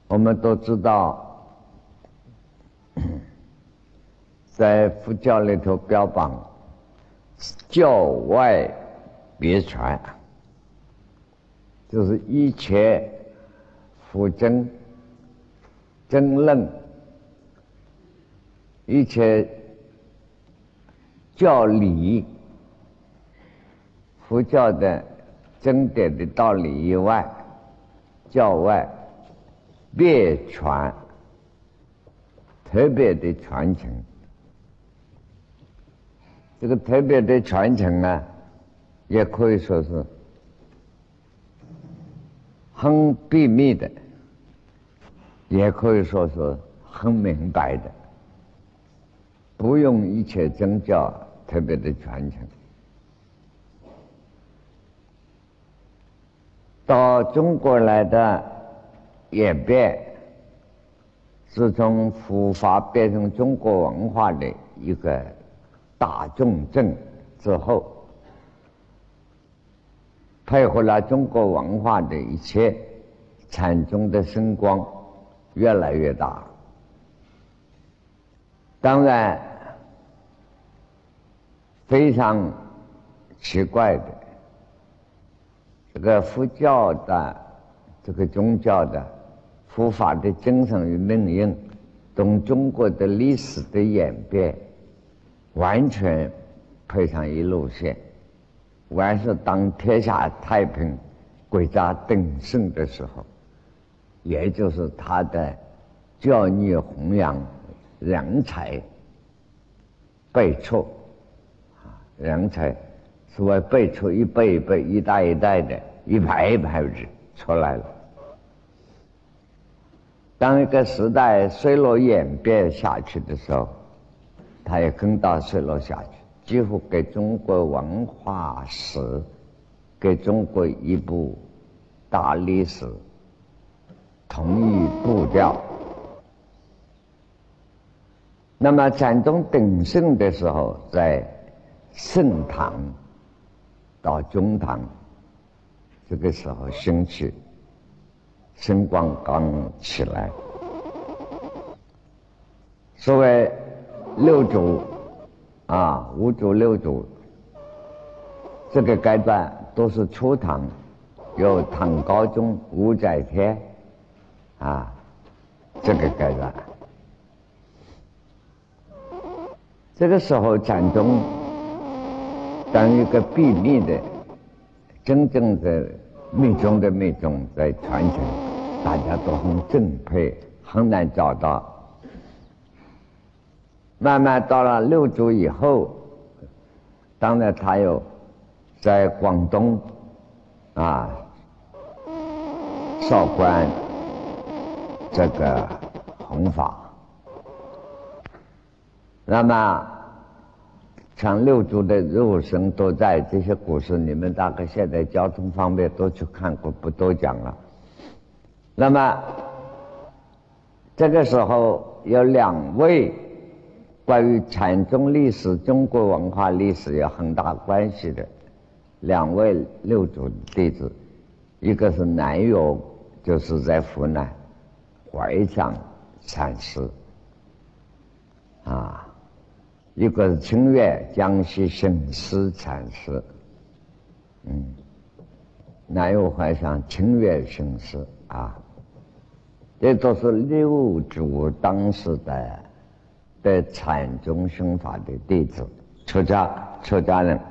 我们都知道，在佛教里头标榜教外别传，就是一切佛经经论，一切教理，佛教的经典的道理以外，教外别传，特别的传承。这个特别的传承呢，也可以说是很秘密的，也可以说是很明白的，不用一切宗教特别的传承。到中国来的演变，是从佛法变成中国文化的一个大重镇之后，配合了中国文化的一切，禅宗的声光越来越大。当然非常奇怪的，这个佛教的这个宗教的佛法的精神与命运，同中国的历史的演变完全配上一路线。完是当天下太平，国家鼎盛的时候，也就是他的教育弘扬人才辈出人才所谓辈出，一辈一辈，一代一代的，一排一排的出来了。当一个时代衰落演变下去的时候，它也跟到衰落下去，几乎给中国文化史，给中国一部大历史同一步调。那么禅宗鼎盛的时候，在盛唐到中唐这个时候兴起，声光刚起来。所谓六祖五祖六祖，这个阶段都是初唐，有唐高宗、武则天这个阶段。这个时候禅宗当一个秘密的真正的密宗的密宗在传承，大家都很敬佩，很难找到。慢慢到了六祖以后，当然他有在广东韶关这个弘法。那么像六祖的肉身都在，这些故事你们大概现在交通方面都去看过，不都讲了。那么这个时候有两位关于禅宗历史、中国文化历史有很大关系的两位六祖弟子，一个是南岳，就是在湖南怀藏禅师一个是清月，江西省师禅师，南岳怀藏，清月省师这都是六祖当时的禅宗生法的弟子，出家人。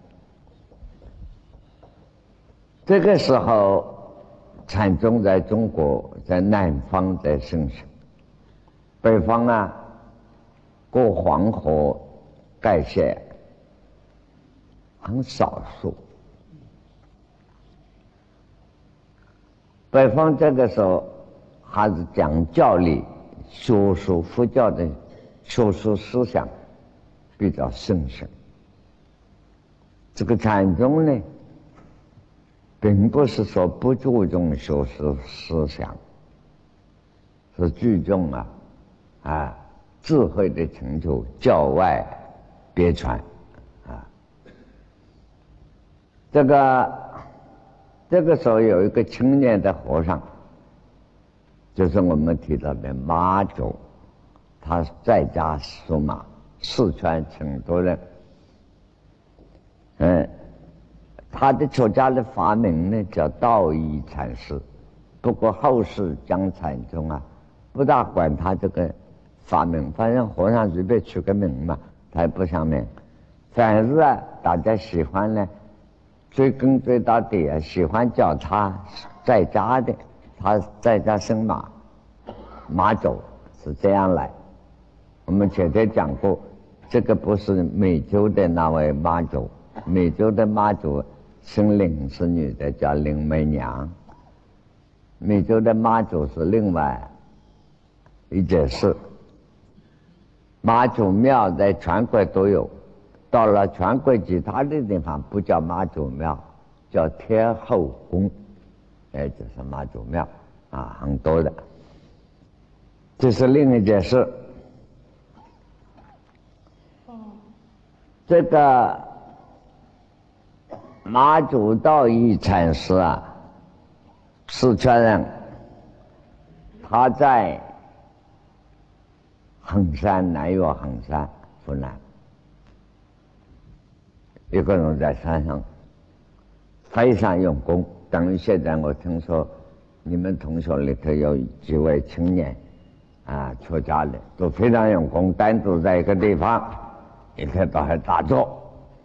这个时候禅宗在中国在南方在盛行，北方过黄河盖县很少数。北方这个时候还是讲教理，学术佛教的学术思想比较盛行。这个禅宗呢，并不是说不注重学术思想，是注重智慧的成就，教外别传这个时候有一个青年的和尚就是我们提到的马祖，他在家属马，四川成都人。他的出家的法名呢叫道义禅师，不过后世讲禅宗啊，不大管他这个法名，反正和尚随便取个名嘛，他也不想名。反是啊，大家喜欢呢，追根追到底啊，喜欢叫他在家的，他在家生马，马祖是这样来。我们前天讲过，这个不是美洲的那位妈祖，美洲的妈祖姓林，是女的，叫林媚娘。美洲的妈祖是另外一件事。妈祖庙在全国都有，到了全国其他的地方不叫妈祖庙，叫天后宫，就是妈祖庙啊，很多的。这是另一件事。这个马祖道义禅师啊，四川人，他在衡山，南岳衡山，湖南，一个人在山上非常用功。等于现在我听说你们同学里头有几位青年啊，出家的都非常用功，单独在一个地方一天到晚打坐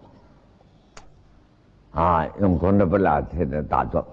啊，用功的不了，天天打坐。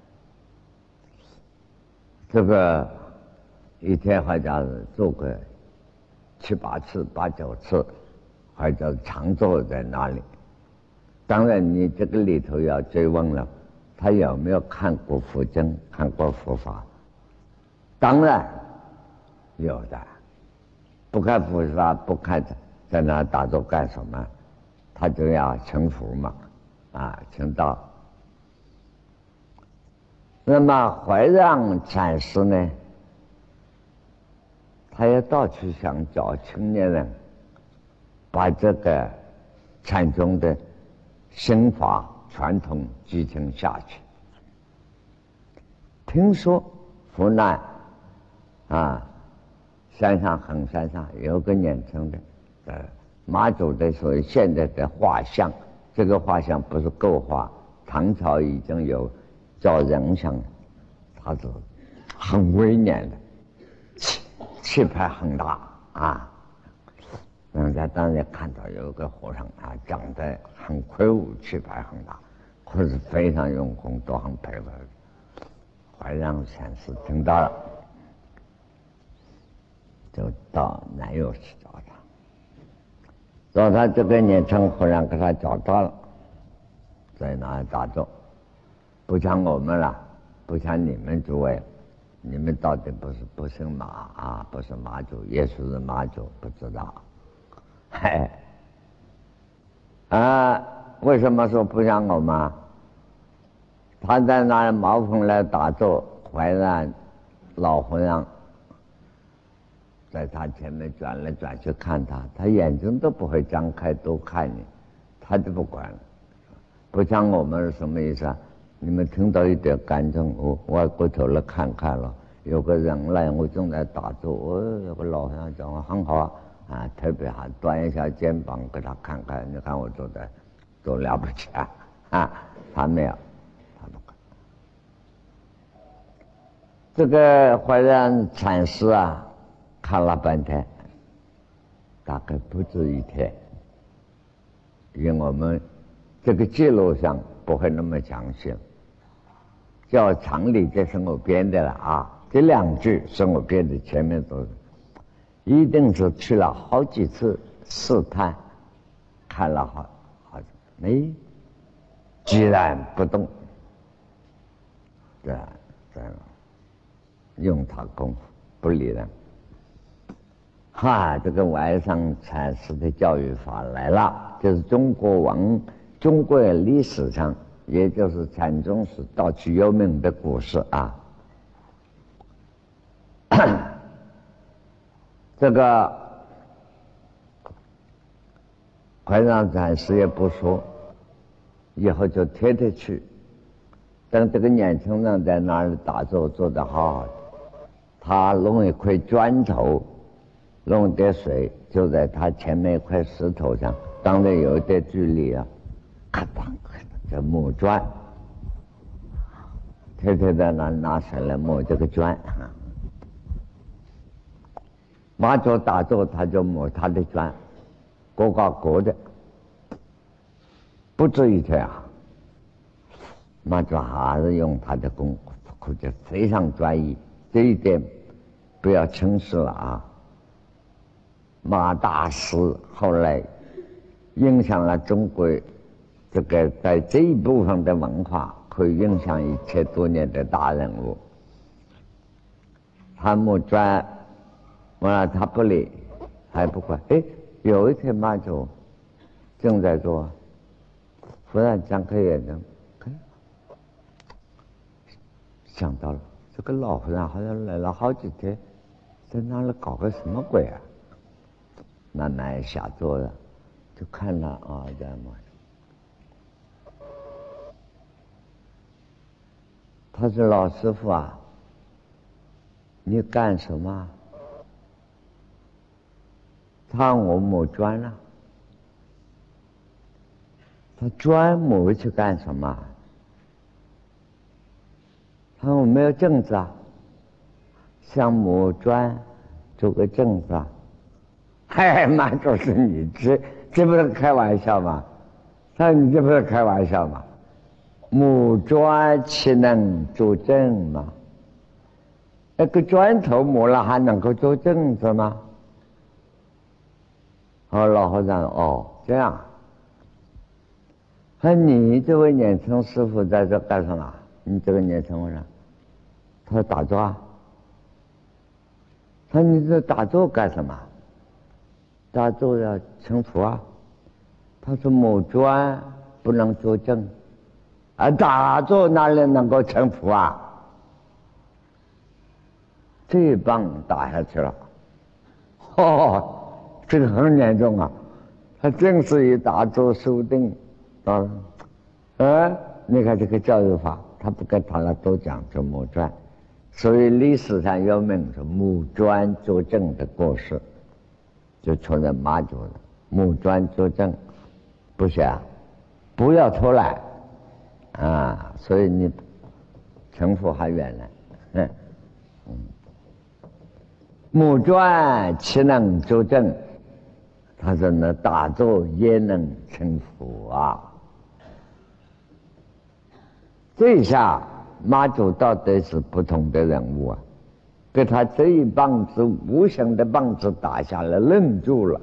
这个一天好像是做个7、8次、8、9次，或者常坐在那里。当然，你这个里头要追问了，他有没有看过佛经、看过佛法？当然有的。不看佛法，不看在那打坐干什么？他就要成佛嘛，啊，成道。那么怀让禅师呢，他也到处想找青年人，把这个禅宗的心法传统继承下去。听说湖南啊，山上衡山上有个年轻的马祖的所谓现在的画像，这个画像不是构画，唐朝已经有造人像，他是很威严的，气派很大啊。人家当然看到有个和尚啊，长得很魁梧，气派很大，可是非常用功，都很配合。怀让禅师听到了，就到南岳去找他。找他这个年轻和尚给他找到了，在那里打坐。不像我们了，不像你们诸位，你们到底不姓马啊，不是马祖，耶稣是马祖，不知道。为什么说不像我们？他在那茅棚来打坐，怀让老和尚在他前面转来转去看他，他眼睛都不会张开，都看你，他就不管了。不像我们是什么意思啊？你们听到一点感动，我过头来看看了，有个人来，我正在打坐，有个老和尚讲话很好啊，特别好，端一下肩膀给他看看，你看我做的多了不起啊！他没有，他不管。这个怀让禅师啊，看了半天，大概不止一天，因为我们这个记录上不会那么详细。叫常理，这是我编的了啊，这2句是我编的，前面都是，一定是去了好几次试探，看了好久，居然不动，对，用他功夫不理人。这个外上禅师的教育法来了，就是中国历史上，也就是禅宗史到处有名的故事啊。这个怀让禅师也不说，以后就天天去，等这个年轻人在那里打坐，做得好好的， 他弄一块砖头，弄点水，就在他前面一块石头上，当然有一点距离啊，咔当，这木砖，天天在那拿水来抹这个砖。马祖打坐，他就抹他的砖，各搞各的，不至于这样。马祖还是用他的功夫，估计非常专一，这一点不要轻视了啊。马大师后来影响了中国这个在这一部分的文化，可以影响一切多年的大人物。他木砖，完了他不理，还不管。哎，有一天马祖正在做，忽然张开眼睛，想到了这个老和尚好像来了好几天，在那里搞个什么鬼啊？慢慢下坐了，就看了啊，这样嘛。他说：“老师傅啊，你干什么？”他我抹砖了。他砖抹去干什么？他说：“我没有证子啊，想抹砖做个证子啊。”嗨，妈，就是你这不是开玩笑吗？他说：“你这不是开玩笑吗？木砖岂能做证吗？那个砖头磨了还能够做证子吗？”老和尚哦，这样。他说：“你这位年轻师傅在这干什么？你这个年轻人。”他说：“打坐啊。”他说：“你这打坐干什么？”打坐要成佛啊。他说：“木砖不能做证，打坐哪里能够成佛啊？”这一棒打下去了，这个很严重啊！他正是以打坐修定啊，你看这个教育法，他不跟他那多讲究木砖，所以历史上有名是木砖作证的故事，就出在马祖的木砖作证，不是啊，不要偷懒啊！所以你成佛还远呢，木砖岂能作证？他说：“那打坐也能成佛啊！”这一下马祖到底是不同的人物啊，给他这一棒子无形的棒子打下来，愣住了。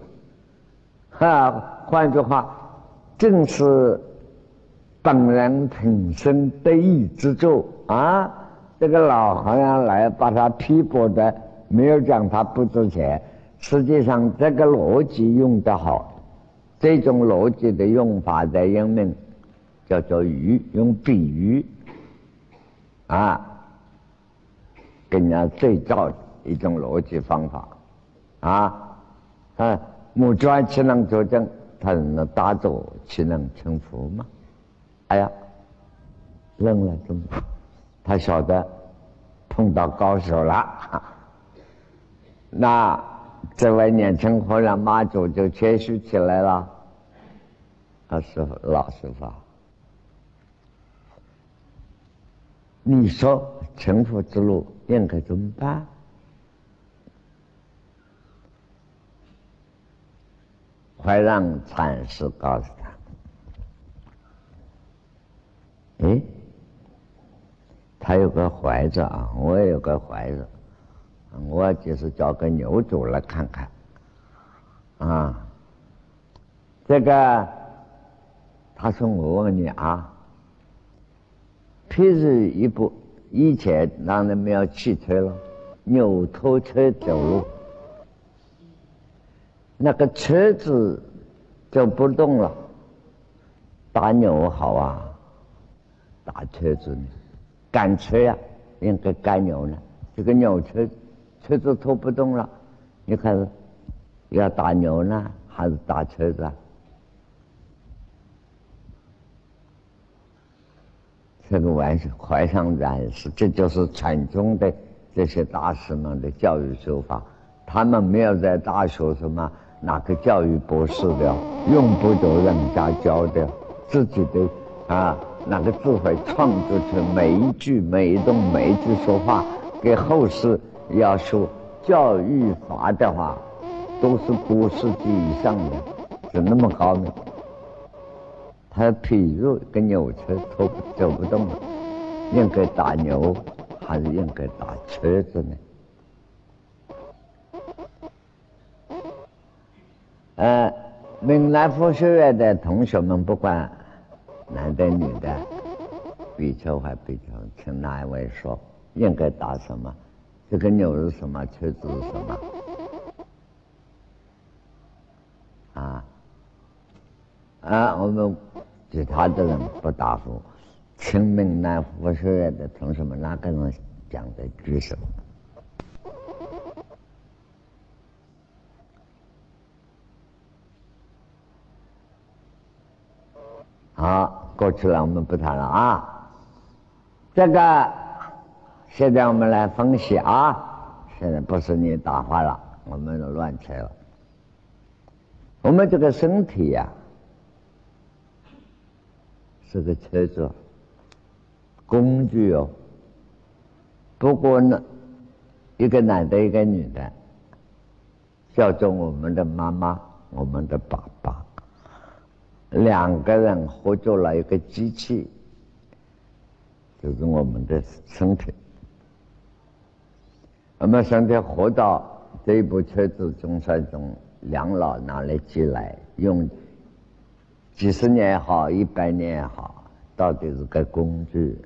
换句话，正是本人平生得意之作啊！这个老和尚来把他批驳的，没有讲他不值钱。实际上，这个逻辑用得好，这种逻辑的用法在英文叫做用比喻跟人家对照一种逻辑方法木砖岂能作证？他那打坐岂能成佛吗？哎呀，愣了，他晓得碰到高手了。那这位年轻和尚马祖就谦虚起来了。师父，老师傅，你说成佛之路应该怎么办？怀让禅师告诉他：“他有个怀子啊，我也有个怀子，我就是找个牛主来看看这个。”他说：“我问你啊，譬如以前当然没有汽车了，牛拖车走路，那个车子就不动了，打牛好啊，打车子呢，赶车呀，应该赶牛呢。这个牛车子拖不动了，你看要打牛呢，还是打车子啊？”这个玩笑怀上然是，这就是禅宗的这些大师们的教育手法，他们没有在大学什么哪个教育博士的，用不着人家教的，自己的那个智慧创作出每一句每一动每一句说话，给后世要说教育法的话，都是多世纪以上的，是那么高明。他譬如个牛车走不动了，应该打牛还是应该打车子呢？闽南佛学院的同学们，不管男的女的，比丘还比丘，请哪一位说应该打什么？这个牛是什么？车子是什么？我们其他的人不答复，请闽南佛学院的同学们哪个人讲的举手？好，过去了，我们不谈了啊。这个现在我们来分析啊，现在不是你答话了，我们乱猜了。我们这个身体呀，是个车子工具哦。不过呢，一个男的一个女的，叫做我们的妈妈我们的爸爸，两个人合作了一个机器，就是我们的身体。我们身体活到这一部车子总算从两老拿来寄来，用几十年也好100年也好，到底是个工具，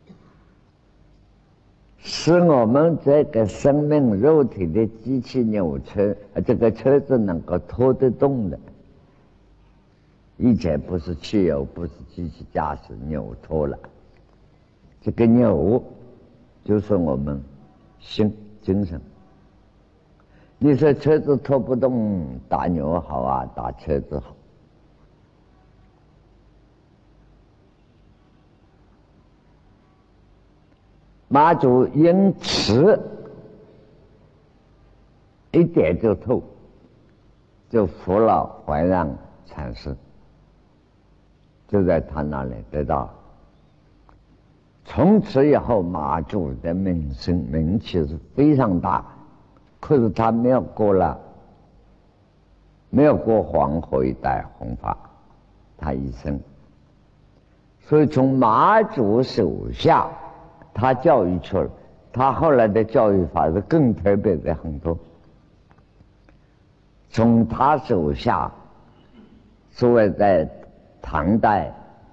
使我们这个生命肉体的机器扭车，这个车子能够拖得动的。以前不是汽油，不是机器驾驶，扭拖了。这个扭就是我们精神。你说车子拖不动，打牛好啊，打车子好。马祖因此一点就透，就服了怀让禅师，就在他那里得到。从此以后，马祖的名气是非常大。可是他没有过黄河一带弘法，他一生。所以从马祖手下，他教育出了，他后来的教育法是更特别的很多。从他手下，所谓在唐代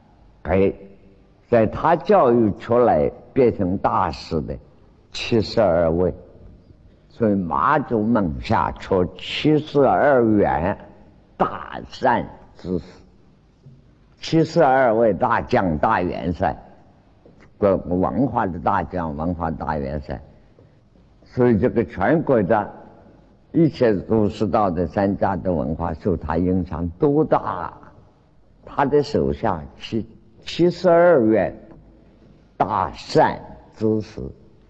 在他教育出来变成大师的72位。所以马祖门下出72员大善之士，72位大将大元帅，文化的大将，文化大元帅。所以这个全国的一切儒释道的三家的文化受他影响多大。他的手下72员大善之士。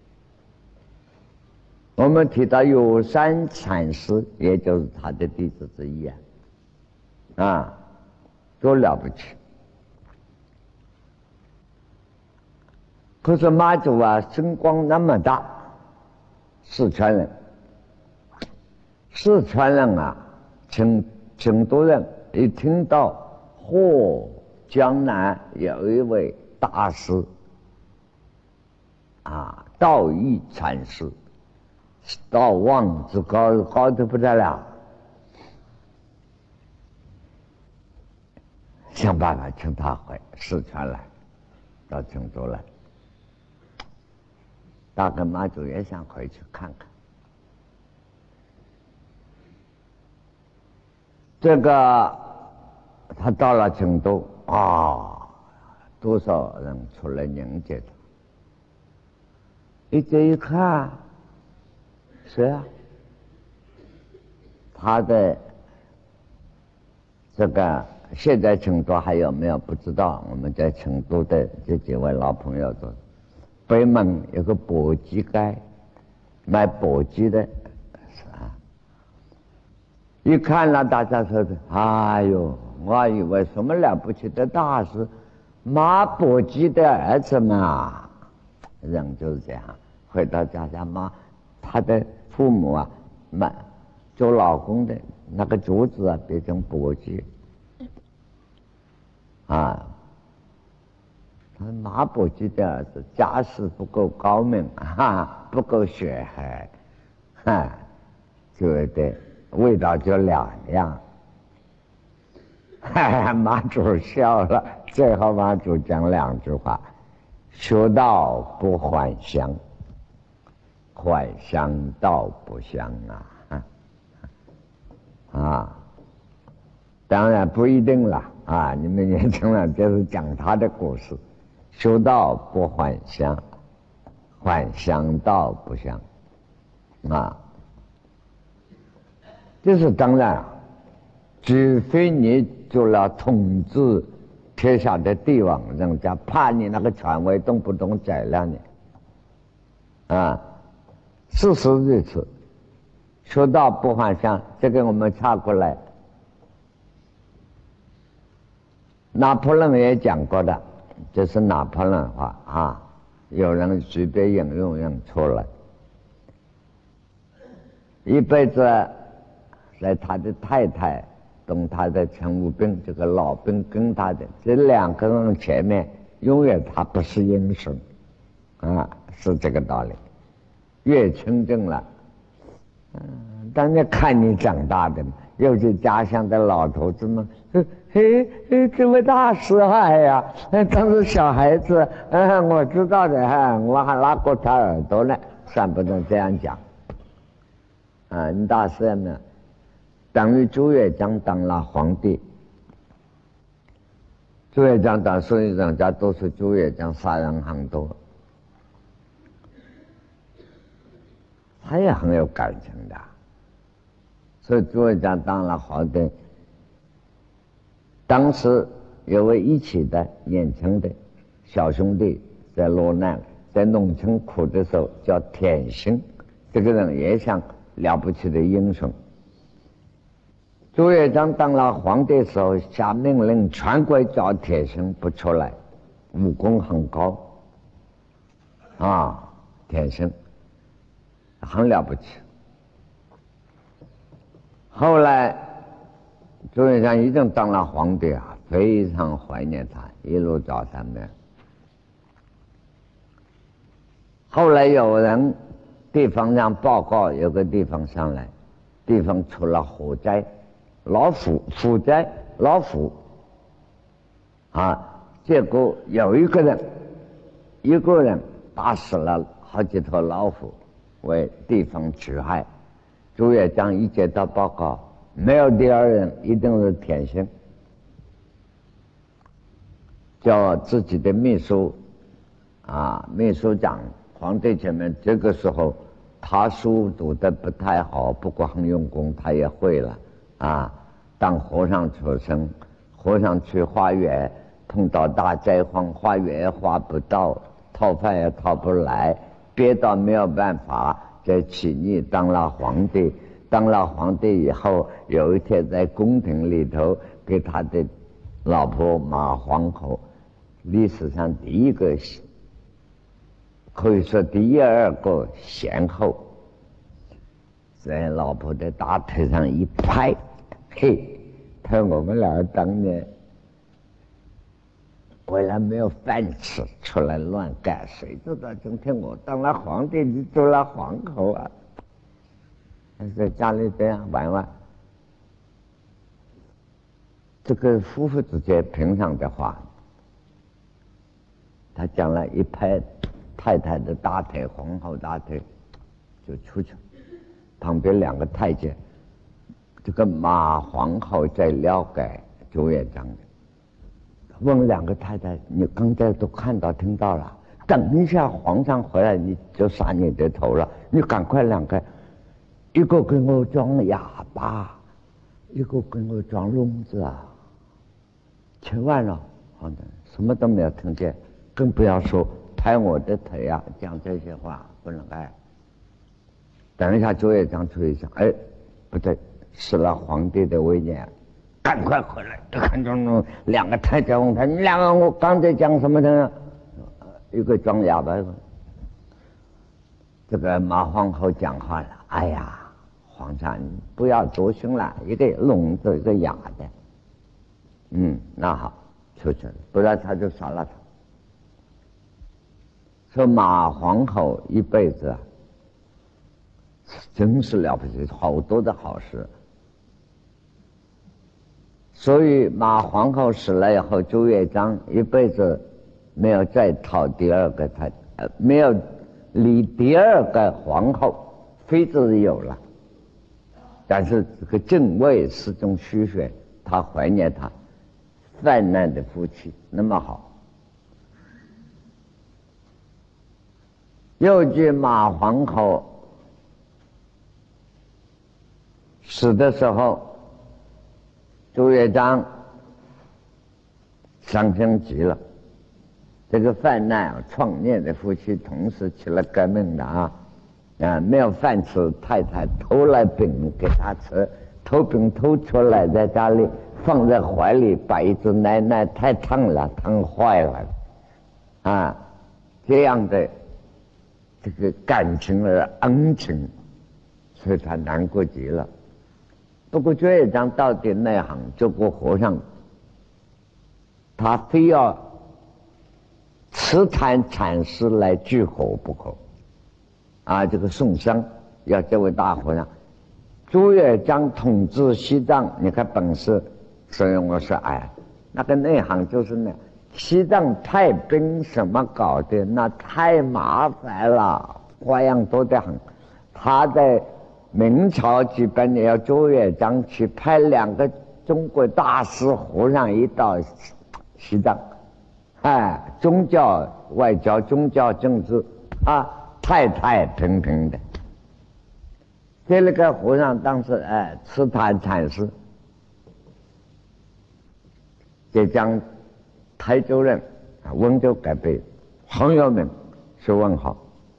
我们提到有山禅师，也就是他的弟子之一多了不起。可是马祖声光那么大，四川人成都人一听到江南有一位大师道义禅师，道望之高，高得不得了，想办法请他回四川来，到成都来。大概马祖也想回去看看。这个他到了成都多少人出来迎接他。一看，谁啊？他的这个现在成都还有没有不知道？我们在成都的这几位老朋友都，北门有个簸箕街， 卖簸箕的，一看了大家说的，哎呦，我还以为什么了不起的大事，马簸箕的儿子嘛。人就是这样，回到家他的父母啊，做老公的那个竹子啊，变成簸箕啊。他马簸箕的儿子家世不够高明不够血海觉得味道就两样。马祖笑了，最后马祖讲两句话：学道不还乡，还乡道不香当然不一定了你们年轻人就是讲他的故事。修道不还乡，还乡道不香这是当然除非你做了统治天下的帝王，人家怕你那个权威动不动宰了你事实如此。修道不还乡，这个我们插过来，拿破仑也讲过的，这是拿破仑话有人随便引用出来。一辈子在他的太太跟他的陈武兵这个老兵跟他的这两个人前面，永远他不是英雄是这个道理。越清正了当然看你长大的，尤其家乡的老头子们，这位大师海呀，当时小孩子，我知道的我还拉过他耳朵呢，算不能这样讲你大师有没有？等于朱元璋当了皇帝，朱元璋当，所以人家都是朱元璋杀人很多，他也很有感情的。所以朱元璋当了皇帝，当时有位一起的年轻的小兄弟在落难，在农村苦的时候，叫田心，这个人也像了不起的英雄。朱元璋当了皇帝的时候，下命令全国叫田心不出来，武功很高田心很了不起。后来朱元璋已经当了皇帝非常怀念他，一路找他们。后来有人地方上报告，有个地方上来，地方出了火灾，火灾老虎结果有一个人打死了好几头老虎，为地方除害。朱元璋一接到报告，没有第二人，一定是田心，叫自己的秘书秘书长皇帝前面，这个时候他书读得不太好，不过很用功，他也会了当和尚出身，和尚去花园碰到大灾荒，花园也花不到，讨饭也讨不来，憋到没有办法，在起义当了皇帝。当了皇帝以后，有一天在宫廷里头给他的老婆马皇后，历史上第一个，可以说第一二个贤后，在老婆的大腿上一拍，看我们俩当年为了没有饭吃出来乱干，谁知道今天我当了皇帝，你做了皇后在家里这样玩玩。这个夫妇之间平常的话，他讲了一拍太太的大腿，皇后大腿就出去，旁边两个太监，这个马皇后在了解朱元璋的，问两个太太，你刚才都看到听到了，等一下皇上回来你就杀你的头了，你赶快两个，一个给我装哑巴，一个给我装聋子千万了，什么都没有听见，更不要说拍我的腿讲这些话不能等一下，朱元璋注意一下，哎，不对，失了皇帝的威严，赶快回来！就看中两个太监问他：“你两个我刚才讲什么的？”一个装哑巴。这个马皇后讲话了：“哎呀，皇上，你不要多心了，一个聋子，一个哑的。那好，出去了，不然他就杀了他。”说马皇后一辈子啊，真是了不起，好多的好事。所以马皇后死了以后，朱元璋一辈子没有再讨第二个太，没有立第二个皇后，妃子有了，但是这个正位始终虚悬，他怀念他泛滥的夫妻那么好。又据马皇后死的时候，朱元璋伤心极了。这个泛滥创业的夫妻同时起了革命的没有饭吃，太太偷来饼给他吃，偷饼偷出来，在家里放在怀里，把一只奶奶太烫了，烫坏了这样的这个感情而恩情，所以他难过极了。不过朱元璋到底内行，做过和尚，他非要慈檀禅师来聚合不可这个宋商要这位大和尚。朱元璋统治西藏，你看本事，所以我说那个内行就是那西藏派兵什么搞的，那太麻烦了，花样多得很。他在明朝基本要朱元璋去派2个中国大师和尚一到西藏，宗教外交、宗教政治太平平的。这个和尚当时慈檀禅师，浙江台州人，温州改北，很有名，是文豪。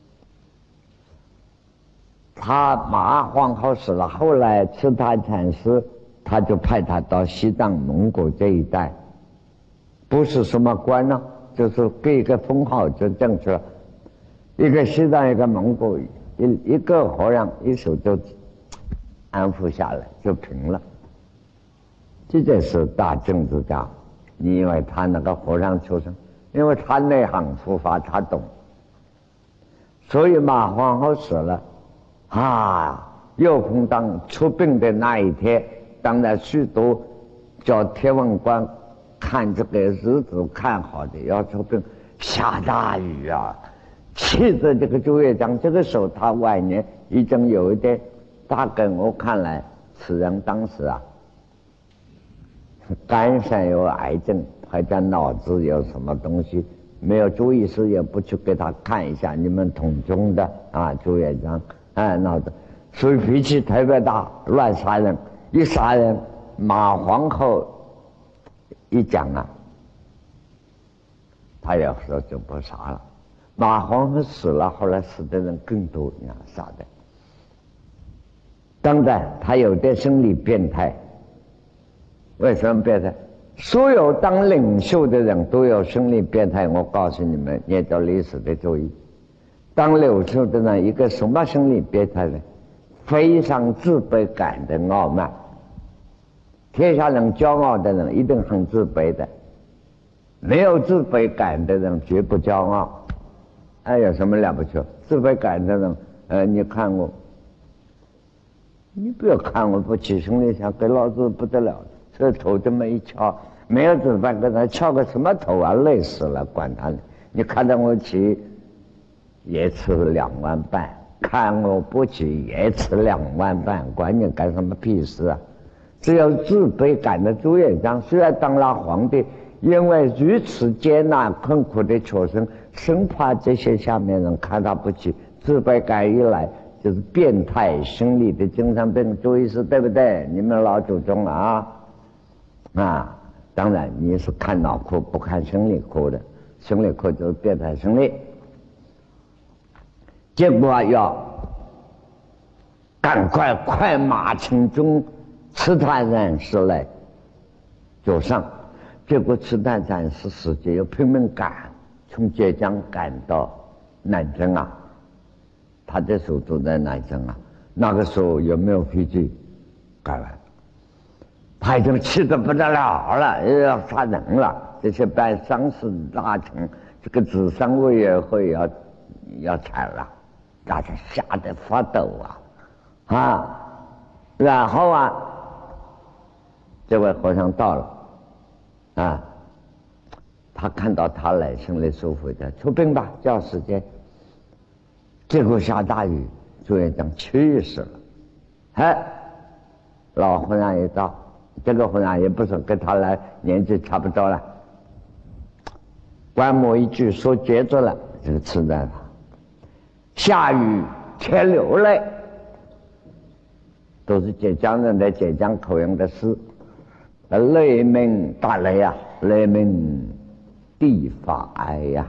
他马皇后死了，后来慈檀禅师他就派他到西藏蒙古这一带，不是什么官就是给一个封号就正确了，一个西藏一个蒙古，一个和尚一手就安抚下来，就平了。这就是大政治家。你以为他那个和尚出身，因为他内行佛法他懂，所以马皇后死了又空当出殡的那一天，当然许多叫天文官看这个日子看好的要出殡，下大雨气着这个朱元璋。这个时候他晚年已经有一点，大概我看来此人当时肝上有癌症，还在脑子有什么东西没有注意，是也不去给他看一下。你们统中的朱元璋脑子，所以脾气特别大，乱杀人。一杀人，马皇后一讲他有时候就不杀了。马皇后死了，后来死的人更多，杀的。当然他有点生理变态。为什么变态？所有当领袖的人都有生理变态，我告诉你们，念着历史的注意。当领袖的人一个什么生理变态呢？非常自卑感的傲慢。天下人骄傲的人一定很自卑的，没有自卑感的人绝不骄傲。有什么了不起？自卑感的人你看我，你不要看我不起，兄弟想给老子不得了，这头这么一翘，没有怎么办？跟他翘个什么头累死了，管他呢！你看到我起也吃2万半，看我不起也吃2万半，管你干什么屁事只有自卑感的朱元璋，虽然当了皇帝，因为如此艰难困苦的出身，生怕这些下面人看他不起，自卑感一来就是变态心理的精神病。注意是对不对？你们老祖宗当然你是看脑壳不看生理科的，生理科就是变态心理。结果要赶快快马乘中，刺探禅师来就上。结果刺探禅师师姐又拼命赶，从浙江赶到南京啊。他这时候住在南京啊，那个时候有没有飞机？赶来，他已经气得不得了了，要杀人了。这些办丧事大臣，这个治丧委员会要裁了，大家吓得发抖啊！然后啊，这位和尚到了啊，他看到他来，心里舒服的，出兵吧，叫时间。结果下大雨，朱元璋气死了。老和尚一到，这个和尚也不是跟他来年纪差不多了，观摩一句说绝着了，这个词在他下雨且流泪，都是浙江人的浙江口音的诗。雷鸣大雷呀，雷鸣地发哀呀。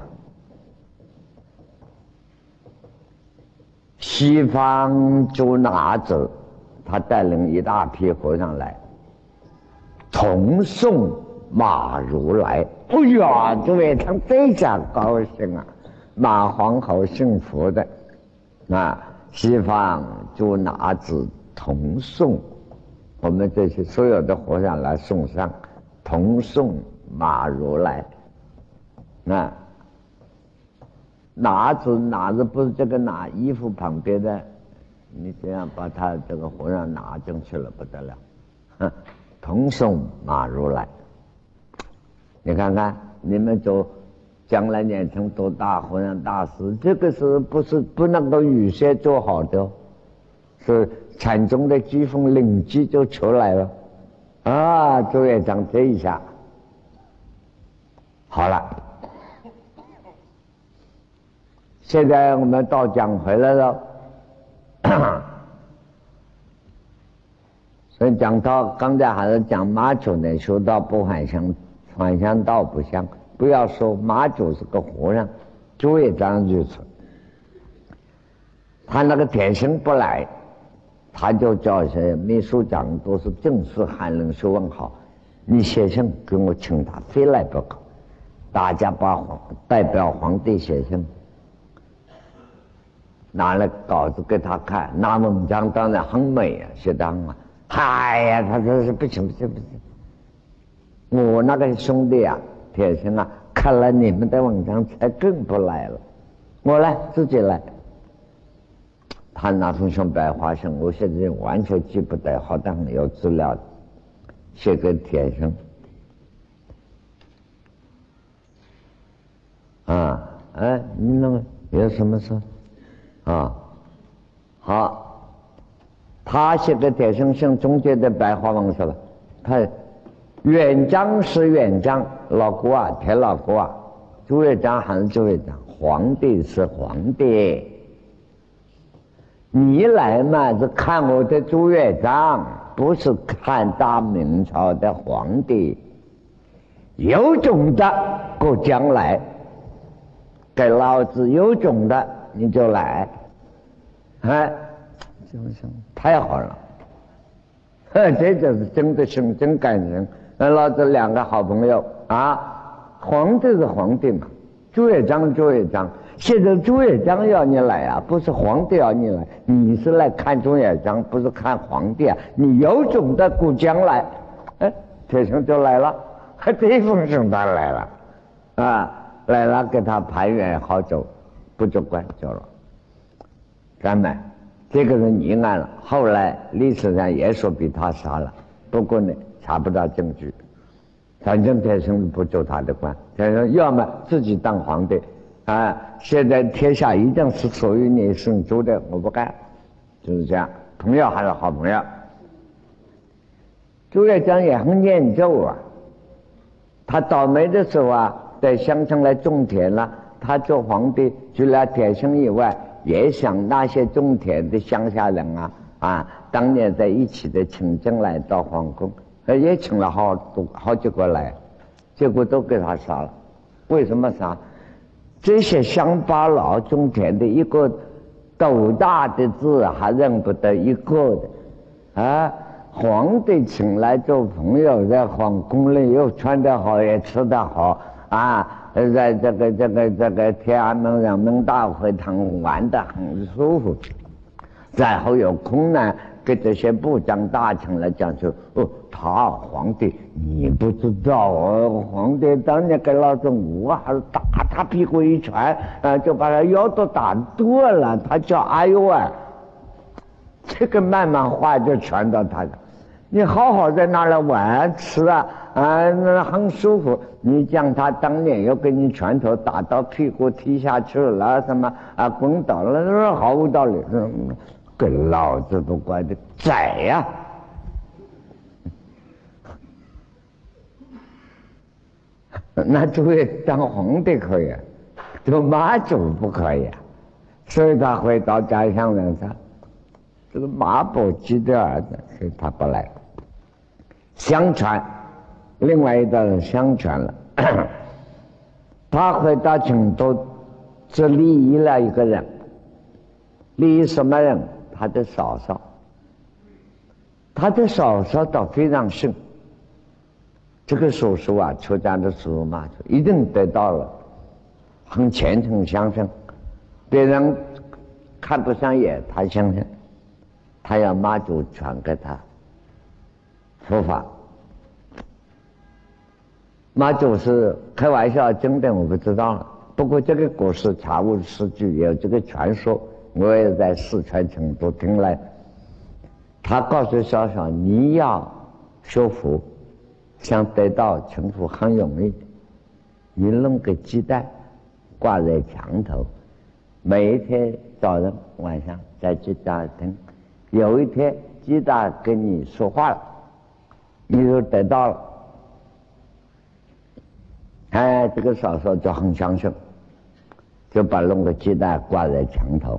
西方朱拿子，他带领一大批和尚来，同送马如来。哎呀，朱元璋非常高兴啊，马皇后幸福的啊。西方朱拿子同送，我们这些所有的和尚来送上，同送马如来。拿子不是这个拿衣服旁边的，你这样把他这个和尚拿进去了不得了。同送马如来，你看看你们就将来念成多大和尚大师，这个是不能够预先做好的，是禅宗的机锋灵机就出来了啊！朱元璋这一下好了。现在我们到讲回来了，所以讲到刚才还是讲马祖呢，修道不还乡，还乡道不乡。不要说马祖是个和尚，朱元璋如此。他那个铁心不来，他就叫些秘书长都是正式翰林学问好，你写信给我请他，非来不可。大家把代表皇帝写信。拿了稿子给他看，那文章当然很美啊，写得很好。哎呀，他说是不行。我那个兄弟啊，铁心啊，看了你们的文章才更不来了。我来自己来。他那封信白话信，我现在完全记不得，好像有资料写给铁心。你那个有什么事？好，他写的铁心信中间的白话文是吧？他元璋是元璋，老郭啊，铁老郭啊，朱元璋还是朱元璋，皇帝是皇帝。你来嘛是看我的朱元璋，不是看大明朝的皇帝。有种的给将来，给老子有种的你就来。太好了，这就是真的心，真感人。老子两个好朋友啊，皇帝是皇帝嘛，朱元璋。现在朱元璋要你来啊，不是皇帝要你来，你是来看朱元璋，不是看皇帝啊。你有种的给将来，铁心就来了，这封信他来了来了，给他盘圆好走，不就关走了。咱们这个人疑案了，后来历史上也说被他杀了，不过呢查不到证据。反正铁心不做他的官，铁心要么自己当皇帝现在天下一定是属于你姓朱的，我不干，就是这样。朋友还是好朋友。朱元璋也很念旧啊，他倒霉的时候啊，在乡村来种田了，他做皇帝除了铁心以外，也想那些种田的乡下人当年在一起的请进来到皇宫，也请了好几个来，结果都给他杀了。为什么杀？这些乡巴佬种田的，一个斗大的字还认不得一个的啊！皇帝请来做朋友，在皇宫里又穿得好，也吃得好啊！在这个天安门人民大会堂玩得很舒服。然后有空呢，给这些部长大臣来讲说：“哦，他皇帝你不知道哦，皇帝当年给老子我还是打他屁股一拳，就把他腰都打断了。他叫哎呦啊，这个慢慢话就传到他了。你好好在那里玩吃那很舒服。你讲他当年又给你拳头打到屁股踢下去了，什么滚倒了，那毫无道理。给老子不管的宰呀！那诸位当皇帝可以，做妈祖不可以，所以他回到家乡人说，这个马伯基的儿子，所以他不来。相传，另外一代人相传了，他回到成都，只利益了一个人，利益什么人？他的嫂嫂，他的嫂嫂倒非常顺。这个叔叔出家的叔叔嘛，一定得到了，很虔诚相信，别人看不上眼，他相信，他要妈祖传给他佛法。妈祖是开玩笑，真的我不知道了。不过这个故事查无实据，有这个传说。我也在四川成都听来，他告诉小小，你要修福，想得到成佛很容易，你弄个鸡蛋挂在墙头，每一天早上晚上在鸡蛋听，有一天鸡蛋跟你说话了，你就得到了。这个嫂嫂就很相信，就把弄个鸡蛋挂在墙头。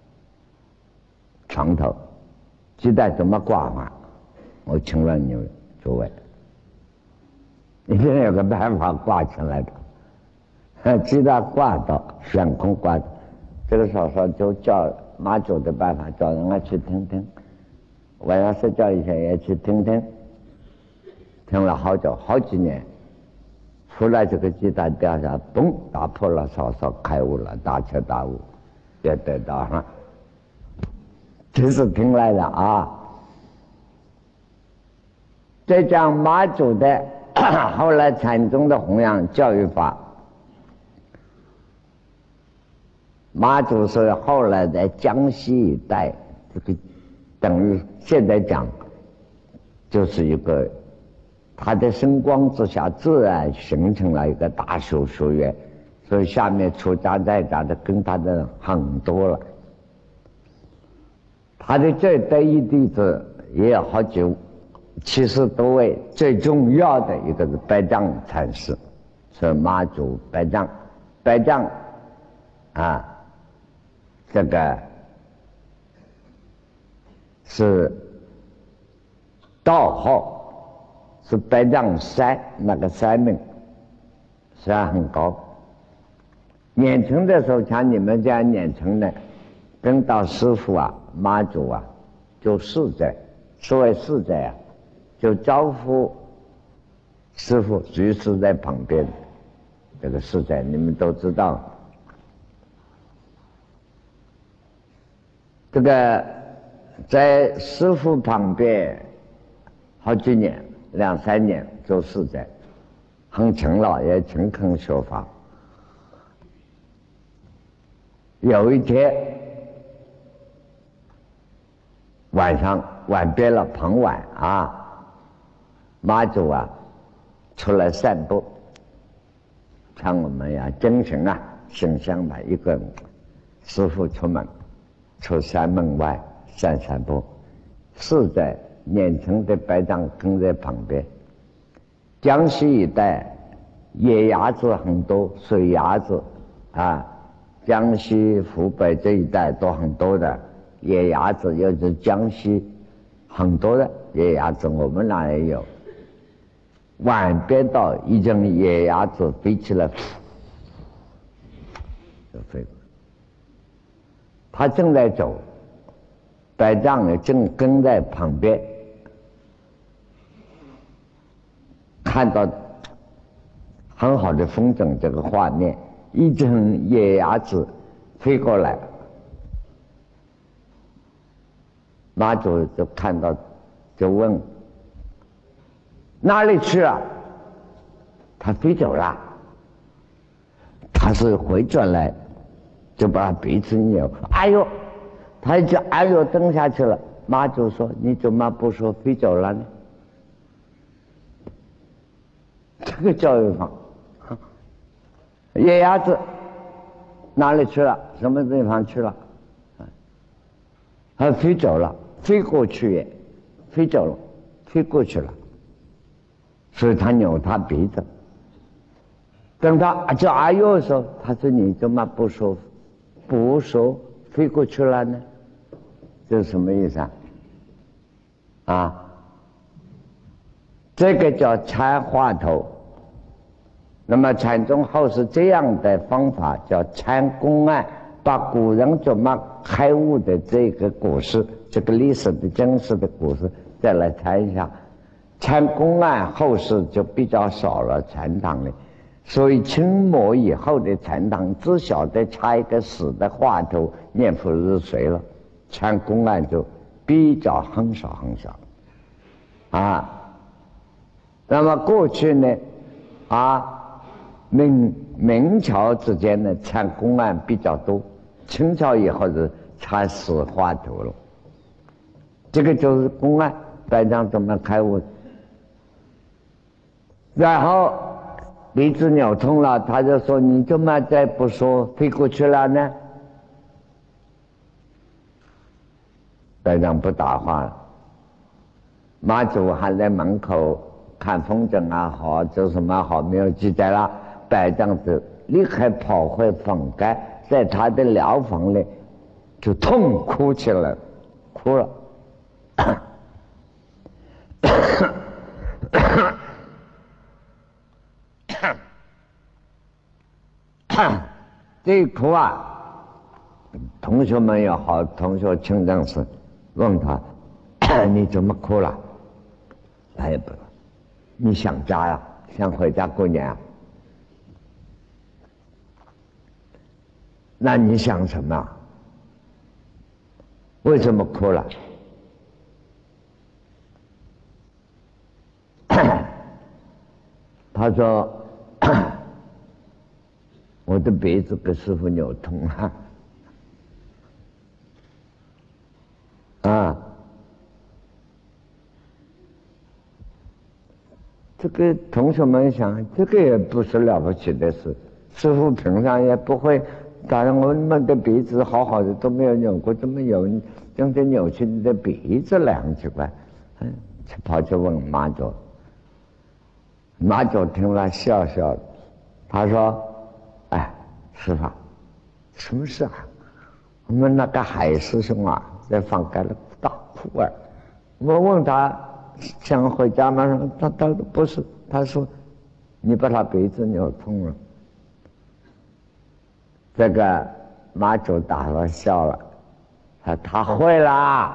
床头，鸡蛋怎么挂法？我请问你们诸位，你现在有个办法挂起来的，鸡蛋挂到悬空挂的，这个嫂嫂就叫妈祖的办法，叫人去听听，晚上睡觉以前也去听听，听了好久好几年，出来这个鸡蛋掉下，嘣，打破了嫂嫂开悟了，大彻大悟，也得到哈。这是听来的再讲妈祖的后来禅宗的弘扬教育法，妈祖是后来在江西一带，这个等于现在讲就是一个他的声光之下自然形成了一个大修学院，所以下面出家在家的跟他的人很多了。他的最得意弟子也有好几70多位，最重要的一个是白丈禅师，是妈祖白丈。白丈这个是道号，是白丈山，那个山名山很高。年轻的时候像你们这样年轻的跟到师父妈祖就侍在，所谓侍在就招呼师父随时在旁边，这个侍在你们都知道。这个在师父旁边好几年，2、3年做侍在，很勤劳，也勤恳学法。有一天晚上晚别了，傍晚妈祖出来散步，像我们精神形象吧，一个师父出门出山门外散步，是在年轻的白丈跟在旁边。江西一带野鸭子很多，水鸭子江西湖北这一带都很多的野鸭子，又是江西很多的野鸭子，我们那也有。晚边到一阵野鸭子飞起来，就飞过。 他正在走，白丈也正跟在旁边，看到很好的风筝这个画面，一只野鸭子飞过来，马祖就看到，就问哪里去了？他飞走了。他是回转来，就把他鼻子扭，哎呦，他就哎呦蹬下去了。马祖说：“你怎么不说飞走了呢？”这个教育法，野鸭子哪里去了？什么地方去了？他飞走了，飞过去也飞走了，飞过去了，所以他扭他鼻子。等他叫哎呦的时候，他说：“你怎么不说飞过去了呢？”这是什么意思啊？啊，这个叫参话头。那么禅宗后是这样的方法，叫参公案，把古人怎么开悟的这个故事，这个历史的真实的故事再来参一下。参公案后世就比较少了，禅堂里。所以清末以后的禅堂只晓得插一个死的话头念佛日随了，参公案就比较很少啊。那么过去呢明朝之间的参公案比较多，清朝以后是插死话头了。这个就是公案，白丈怎么开悟，然后鼻子扭痛了，他就说：“你怎么再不说飞过去了呢？”白丈不答话了。马祖还在门口看风筝啊，好，做什么好没有记载了。白丈子立刻跑回房间，在他的疗房里就痛哭起来，哭了。这一哭啊，同学们也好，同学清正时问他：“你怎么哭了？”他也不知道。你想家呀？想回家过年啊？那你想什么？为什么哭了？他说：“我的鼻子给师父扭痛了。”啊，这个同学们想，这个也不是了不起的事。师父平常也不会，当然我们的鼻子好好的都没有扭过，怎么有整天扭曲你的鼻子了？很奇怪。跑去问马祖，马祖听了笑笑，他说：“哎，师父，什么事啊？我们那个海师兄啊，在房间里大哭啊。我问他想回家吗？他不是，他说你把他鼻子扭痛了。”这个马祖打了笑了，他会了，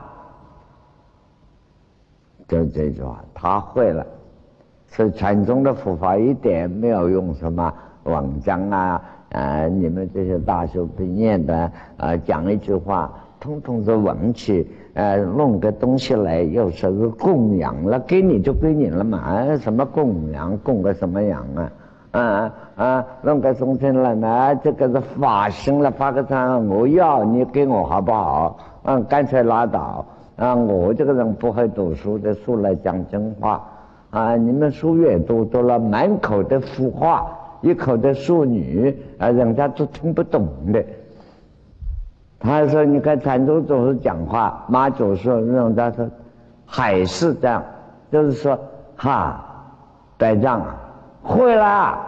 就这句话，他会了。所以禅宗的佛法一点没有用什么网章啊，你们这些大学毕业的讲一句话，统统是文气，弄个东西来又说是供养了，给你就给你了嘛，什么供养，供个什么养啊？弄个中间来呢，这个是发心了，发个上我要你给我好不好？干脆拉倒我这个人不会读书的，书来讲真话你们书越多了，满口的腐话，一口的淑女人家都听不懂的。他说：“你看禅宗总是讲话，马祖说让他说还是这样，就是说白丈会了。”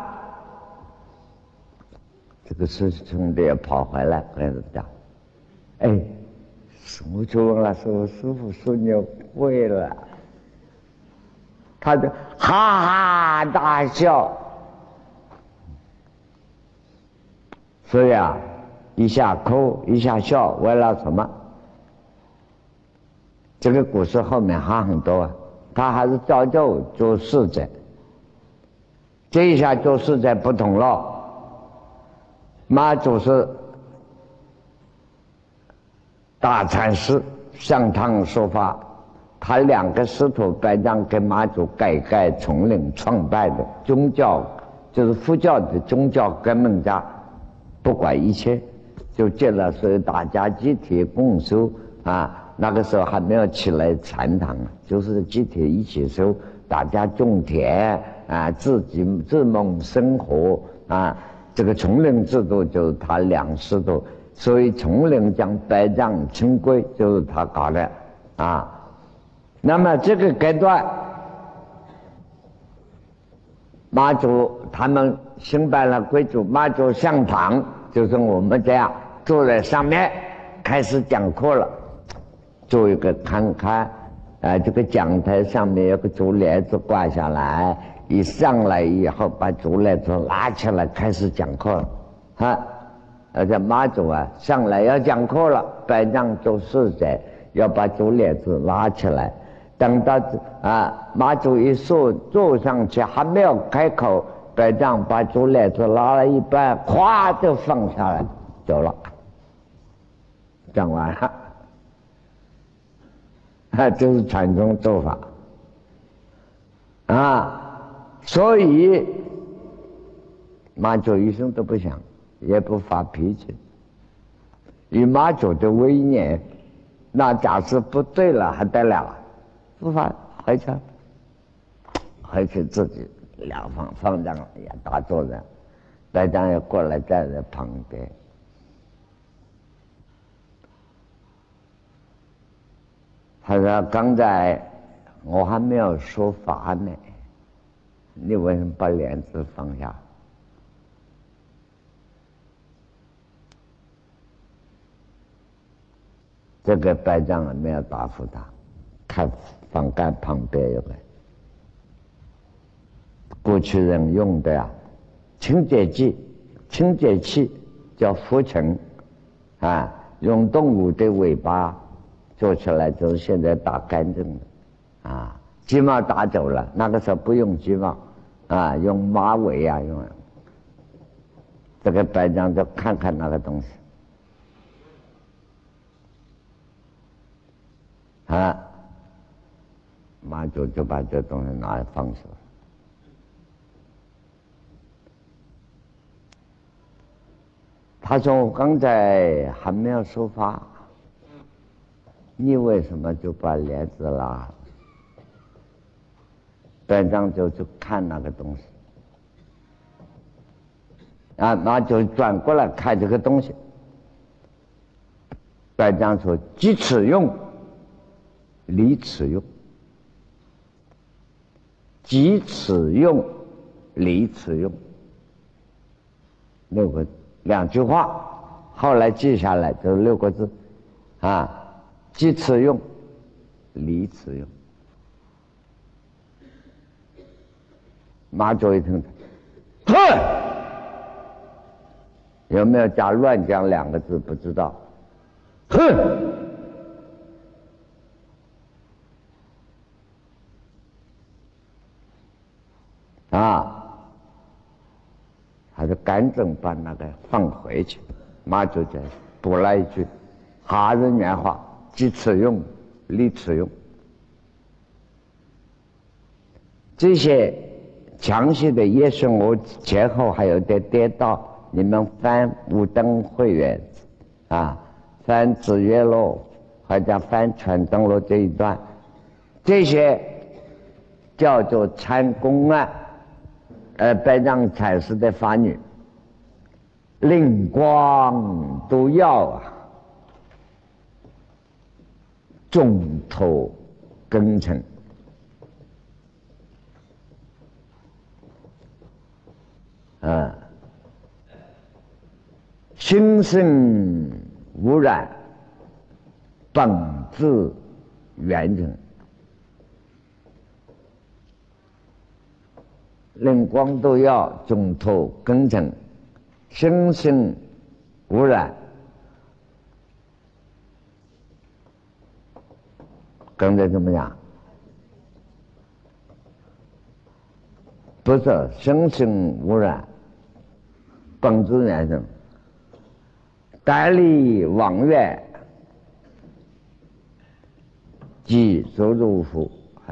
这个师兄弟也跑回来跟他讲：“哎，我就问了，说师父说你会了。”他就哈哈大笑。所以一下哭一下笑，为了什么？这个故事后面还很多，他还是照旧做侍者。这一下做侍者不同了，妈祖是大禅师上堂说法，他两个师徒白丈跟妈祖改革从领创办的宗教，就是佛教的宗教根本家，不管一切，就借了所以大家集体共修啊。那个时候还没有起来禅堂，就是集体一起修，大家种田啊，自谋生活啊。这个从领制度就是他两师徒，所以从领将百丈清规就是他搞的啊。那么这个阶段，妈祖他们兴办了贵族妈祖上堂，就是我们这样坐在上面开始讲课了。做一个看看，这个讲台上面有个竹帘子挂下来，一上来以后把竹帘子拉起来开始讲课了，而且妈祖上来要讲课了，百丈做侍者要把竹帘子拉起来，等到妈祖一坐上去还没有开口，百丈把竹帘子拉了一半，咵就放下来走了，讲完了。这是禅宗做法所以妈祖一声都不响，也不发脾气。以妈祖的威严，那假设不对了还得了？不发，回去自己两方丈也打坐着，白丈也过来站在旁边。他说：“刚才我还没有说法呢，你为什么把帘子放下？”这个白丈没有答复他，看房盖旁边有个过去人用的清洁剂、清洁器叫浮尘用动物的尾巴做出来，就是现在打干净的鸡毛打走了，那个时候不用鸡毛用马尾用这个白丈就看看那个东西妈祖就把这东西拿来放手了。他说：“我刚才还没有说法，你为什么就把帘子拉？”白丈就去看那个东西妈祖转过来看这个东西。白丈说：“即此用，离此用。即此用，离此用。”两句话，后来记下来就是6个字即此用，离此用。妈祖一听，哼，有没有加乱讲2个字不知道，哼，他就赶紧把那个放回去。妈祖就补了一句哈人原话：即此用，离此用。这些详细的也是我前后还有点跌倒，你们翻无灯会员翻紫月录或者翻全灯录这一段，这些叫做参公案白丈禅师的法女令光都要重头耕耘心生污染，本自圆成。令光都要中途耕耘，心生污染， 跟着怎么样？不是生性污染，本质原生，代理妄愿，即所入夫。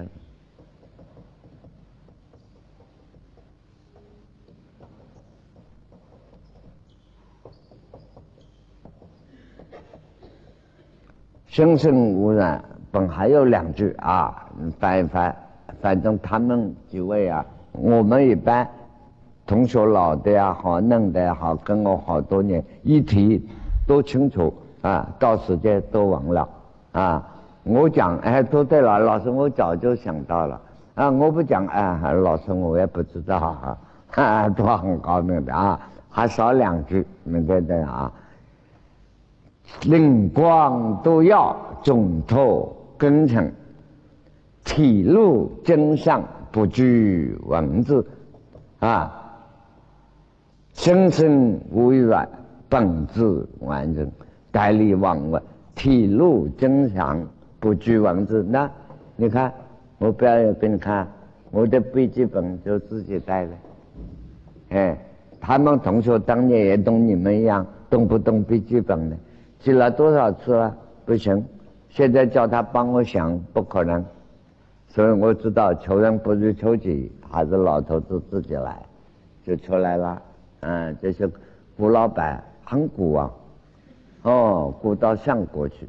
生性污染本还有2句啊，你翻一翻，反正他们几位啊，我们一般同学老的也好，嫩的也好，跟我好多年，一提都清楚啊，到时间都忘了啊。我讲哎，都对了，老师我早就想到了啊，我不讲哎，老师我也不知道啊，都很高明的啊，还少2句，明白的啊。灵光都要总透根尘，体露真相不拘文字啊，生生无染，本质完整，代理妄问，体露真相不拘文字。那你看我表演给你看，我的笔记本就自己带的。哎，他们同学当年也懂你们一样，懂不懂笔记本的？记了多少次了？不行，现在叫他帮我想，不可能。所以我知道求人不如求己，还是老头子自己来，就出来了。这些古老板很古啊，古到相国去。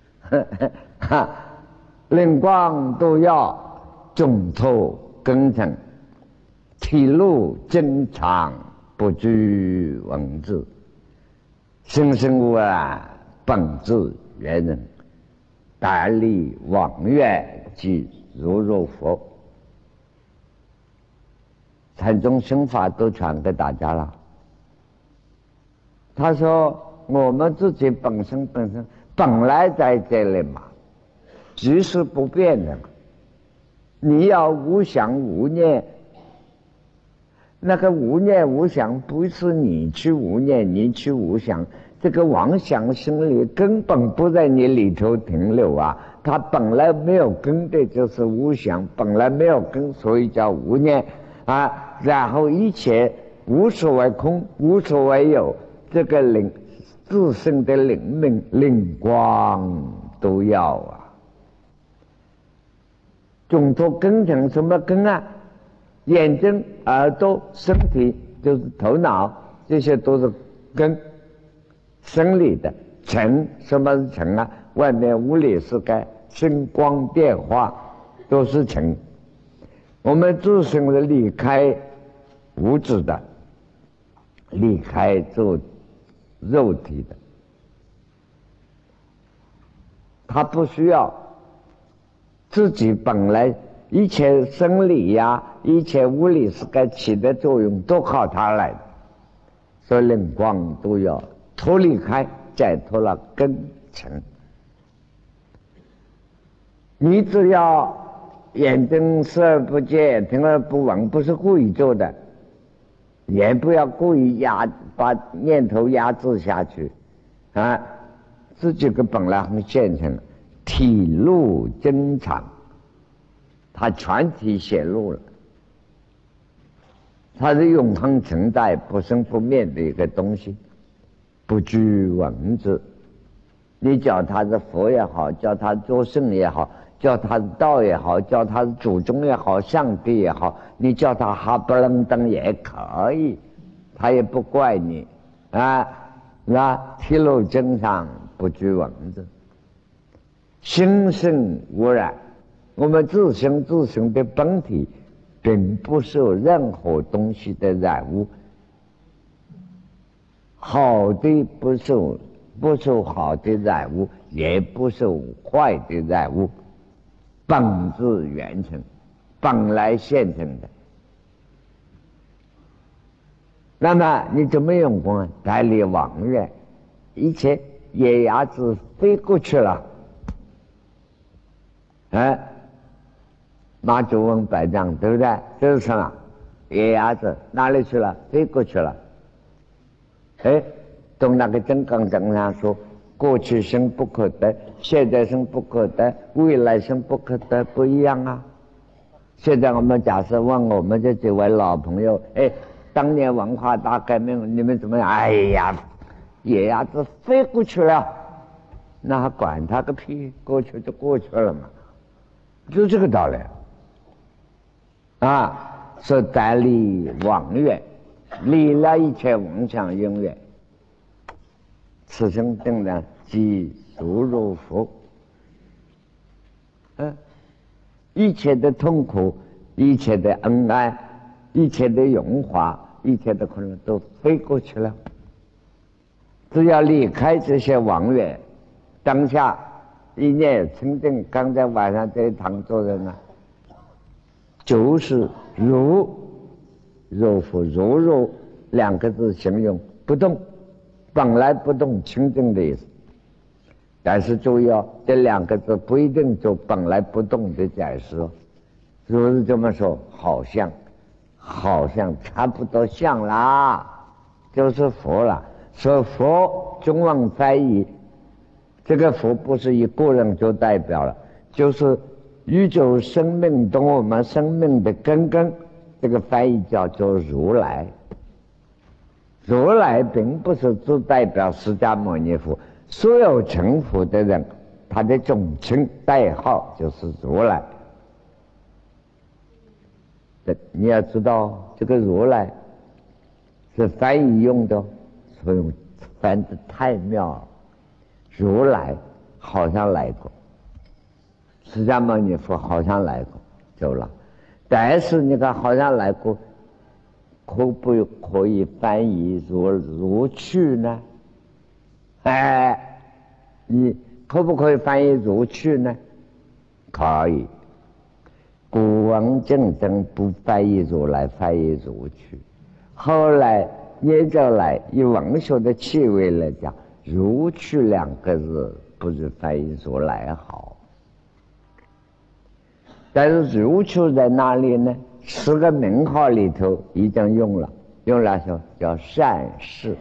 灵光都要总透根尘，体露真常不拘文字，生生无染，本质原人，代理妄愿，即如佛。禅宗心法都传给大家了。他说我们自己本身本来在这里嘛，即是不变的嘛。你要无想无念，那个无念无想不是你去无念，你去无想，这个妄想心理根本不在你里头停留啊，它本来没有根的就是无想，本来没有根，所以叫无念啊。然后一切无所谓空，无所谓有，这个自身的灵命灵光都要啊。总透根尘，什么根啊？眼睛、耳朵、身体，就是头脑，这些都是根，生理的。尘，什么是尘啊？外面物理世界声光变化都是尘。我们自身是离开物质的，离开做肉体的，它不需要自己本来一切生理呀，一切物理世界起的作用都靠它来的，所以灵光都要脱离开，再脱了根尘。你只要眼睛视而不见，听而不闻，不是故意做的，也不要故意把念头压制下去啊，自己个本来很现成，体露真常，它全体显露了，它是永恒存在、不生不灭的一个东西，不拘文字。你叫它是佛也好，叫它做圣也好，叫它是道也好，叫它是祖宗也好，上帝也好，你叫它哈不楞登也可以，他也不怪你啊。那体露真常，不拘文字，心生无染。我们自身的本体并不受任何东西的染污，好的不受好的染污，也不受坏的染污，本质原成，本来现成的。那么你怎么用功？代理妄愿，一切野鸭子飞过去了，马祖问百丈，对不对？这是什么？野鸭子哪里去了？飞过去了。从那个真刚上说， 过去生不可得，现在生不可得，未来生不可得，不一样啊。现在我们假设问我们这几位老朋友，哎，当年文化大革命你们怎么样？哎呀，野鸭子飞过去了，那还管他个屁，过去就过去了嘛，就这个道理啊。说但离妄愿，离了一切妄想因缘，此生定然即速入佛。一切的痛苦，一切的恩爱，一切的荣华，一切的困难都飞过去了。只要离开这些妄愿，当下一念清净。刚才晚上这一堂做人啊，就是如佛如两个字形容不动，本来不动清净的意思。但是注意哦，这两个字不一定就本来不动的解释哦。如是这么说，好像差不多像啦，就是佛了。说佛中文翻译，这个佛不是一个人就代表了，就是宇宙生命懂我们生命的根根，这个翻译叫做如来。如来并不是只代表释迦牟尼佛，所有成佛的人，他的总称代号就是如来。你要知道，这个如来是翻译用的，所以翻得太妙了。如来好像来过，释迦牟尼佛好像来过，走了。但是你看，好像来过，可不可以翻译如去呢？哎，你可不可以翻译如去呢？可以。古文正正不翻译如来，翻译如去。后来也就来以文学的气味来讲，如去两个字不是翻译如来好。但是如去在哪里呢？10个名号里头已经用了说叫善事，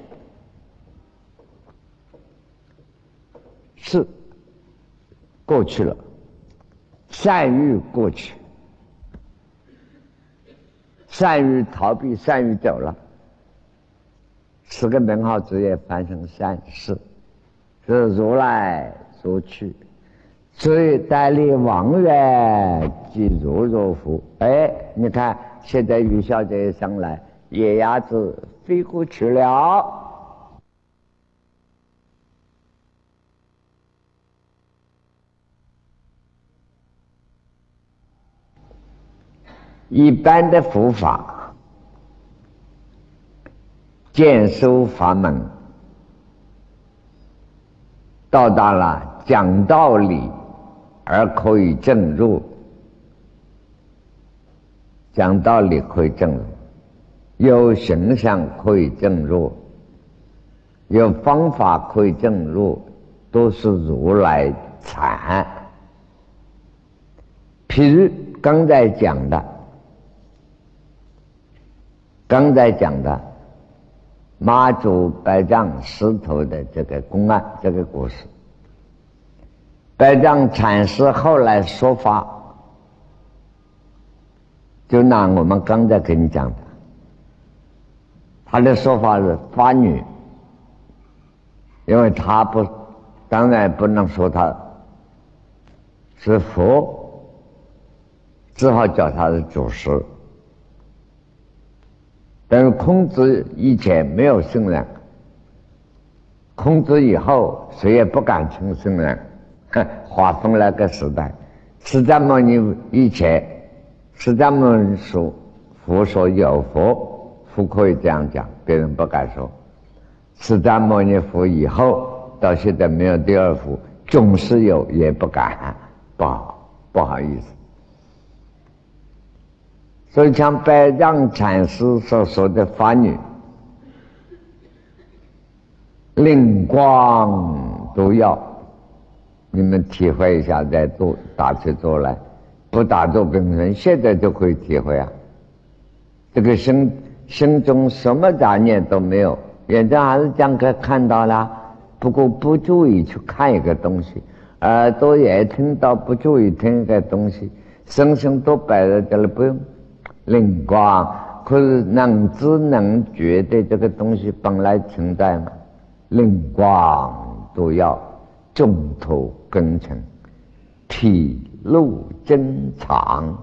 是过去了，善欲过去，善于逃避，善于走了，10个名号直接翻成善事，是如来如去，所以代离妄愿即如佛。哎，你看现在于小姐一上来，野鸭子飞过去了。一般的佛法见修法门到达了讲道理而可以证入，讲道理可以证入，有形象可以证入，有方法可以证入，都是如来禅。譬如刚才讲的妈祖百丈石头的这个公案，这个故事，百丈禅师后来说法，就拿我们刚才跟你讲的，他的说法是发女，因为他不，当然不能说他是佛，只好叫他是祖师。但是孔子以前没有圣人，孔子以后谁也不敢称圣人，划分了个时代。释迦牟尼以前，释迦牟尼佛说有佛可以这样讲，别人不敢说。释迦牟尼佛以后到现在没有第二佛，总是有也不敢，不好意思。所以像百丈禅师所说的法女，灵光都要，你们体会一下，再做打起坐来，不打坐本身现在就可以体会啊。这个心中什么杂念都没有，眼睛还是这样看到了， 不过不注意去看一个东西，耳朵也听到不注意听一个东西，生生都摆在这里不用灵光。可是能知能觉的这个东西本来存在嘛，灵光都要中途根尘，体露真常。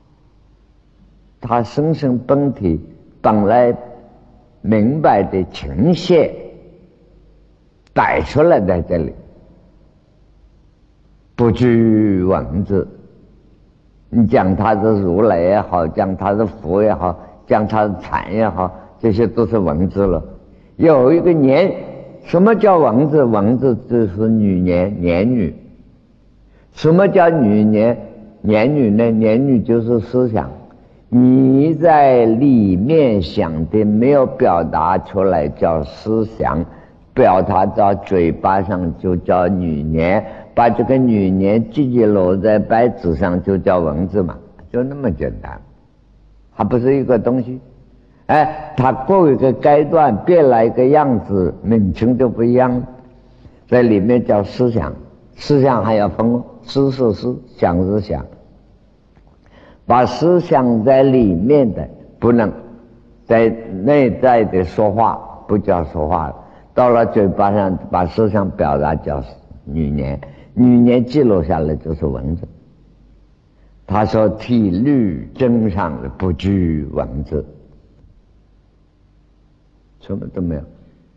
他生生本体本来明白的情现摆出来在这里，不拘文字。你讲他是如来也好，讲他是佛也好，讲他是禅也好，这些都是文字了。有一个年，什么叫文字？文字就是女年年女。什么叫女年年女呢？年女就是思想，你在里面想的没有表达出来叫思想，表达到嘴巴上就叫女年，把这个女年记落在白纸上就叫文字嘛，就那么简单，还不是一个东西。哎，它过一个阶段变了一个样子，名称就不一样，在里面叫思想。思想还要分思是思，想是想，把思想在里面的不能在内在的说话，不叫说话了，到了嘴巴上把思想表达叫语言，语言记录下来就是文字。他说体律真上的不拘文字，什么都没有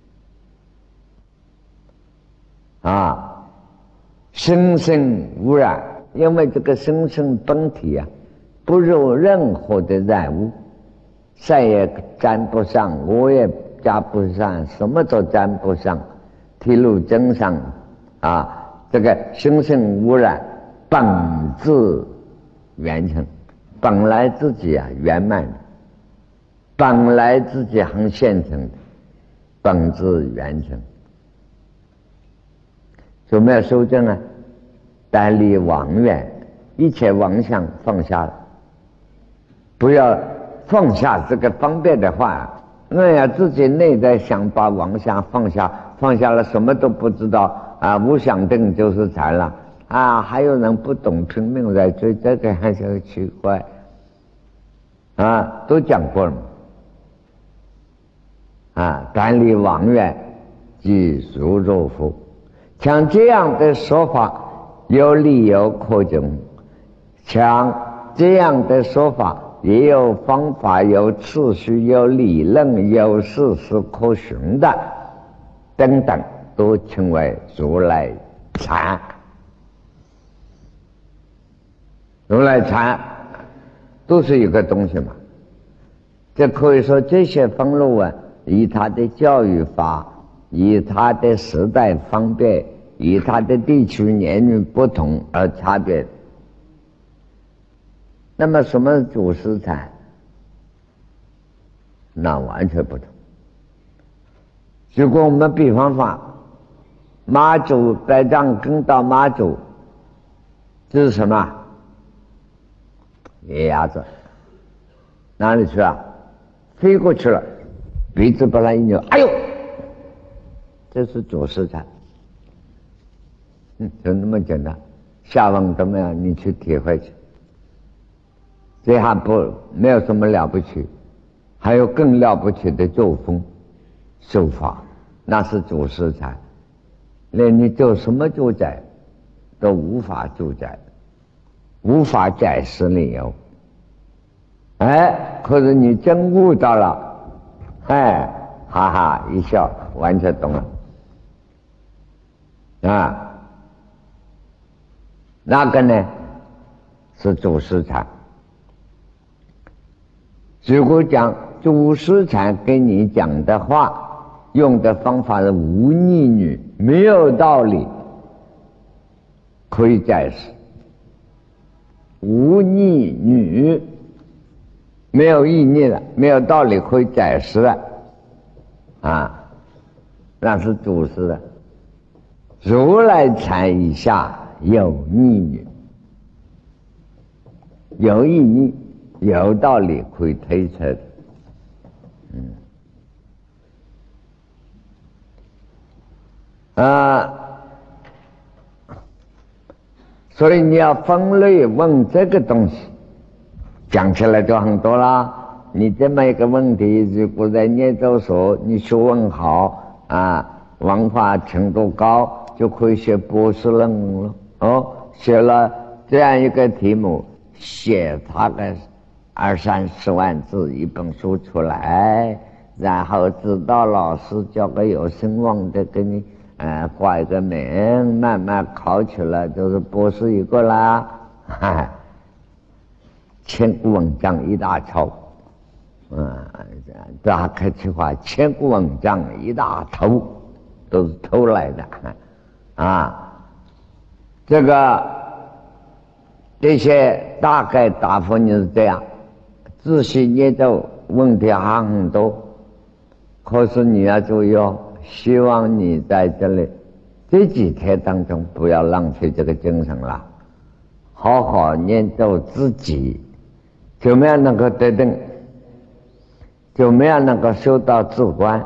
啊。生生无染，因为这个生生本体啊，不入任何的染污，晒也沾不上，我也加不上，什么都沾不上。体露真上啊，这个生生无染，本自圆成，本来自己啊圆满的，本来自己很现成的，本自圆成。有没有修正啊？单离妄远，一切妄想放下了，不要放下这个方便的话，那要自己内在想把妄想放下，放下了什么都不知道啊，无想定就是禅了啊！还有人不懂，拼命在追，这个还是奇怪啊！都讲过了嘛啊！单离妄远，即如若佛。像这样的说法有理由可证，像这样的说法也有方法，有次序，有理论，有事实可循的等等，都称为如来禅。如来禅都是一个东西嘛。这可以说这些分路啊，以他的教育法，以他的时代方便，以他的地区年龄不同而差别。那么什么主师禅？那完全不同。如果我们比方说妈祖白丈跟到妈祖，这是什么？野鸭子哪里去啊？飞过去了，鼻子把它一扭，哎呦，这是主师禅。就那么简单，下文怎么样？你去体会去。这还没有什么了不起，还有更了不起的作风手法，那是主师禅。连你做什么主宰都无法主宰，无法解释理由。哎，可是你真悟到了，哎，哈哈一笑，完全懂了啊。那个呢是主师禅。如果讲主师禅跟你讲的话，用的方法是无逆女，没有道理，可以解释。无逆女没有意义了，没有道理可以解释了啊，那是主师的。如来禅以下有逆女，有意义，有道理可以推测的。 所以你要分类问这个东西，讲起来就很多啦。你这么一个问题，如果在研究所你学问好文化程度高，就可以写博士论文了。写了这样一个题目，写他个20-30万字一本书出来，然后指导老师教个有声望的给你挂一个名，慢慢考起来就是博士一个啦。千古文章一大抄，这还客气话，千古文章一大偷，都是偷来的这些大概答复你是这样。仔细研究问题还很多，可是你要注意希望你在这几天当中不要浪费这个精神了，好好研究自己，怎么样能够得定，怎么样能够修到自观。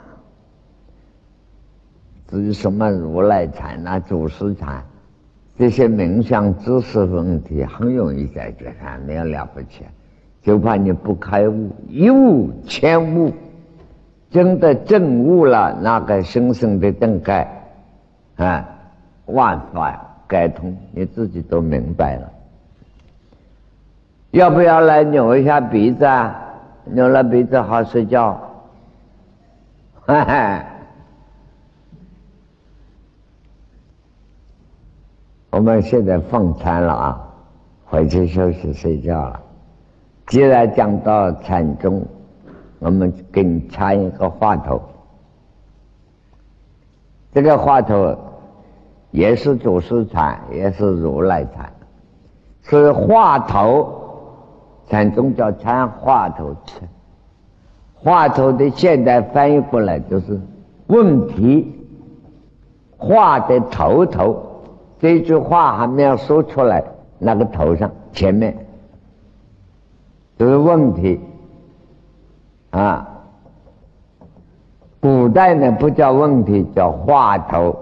至于什么如来禅祖师禅，这些冥想知识问题很容易解决，没有了不起，就怕你不开悟，一悟千悟，真的证悟了那个生生的正盖万法该通，你自己都明白了。要不要来扭一下鼻子扭了鼻子好睡觉。我们现在放禅了回去休息睡觉了。既然讲到禅宗，我们给你插一个话头。这个话头也是祖师禅，也是如来禅，所以话头禅宗叫禅话头。话头的现代翻译过来就是问题，话的头，这句话还没有说出来，那个头上前面就是问题古代呢不叫问题，叫话头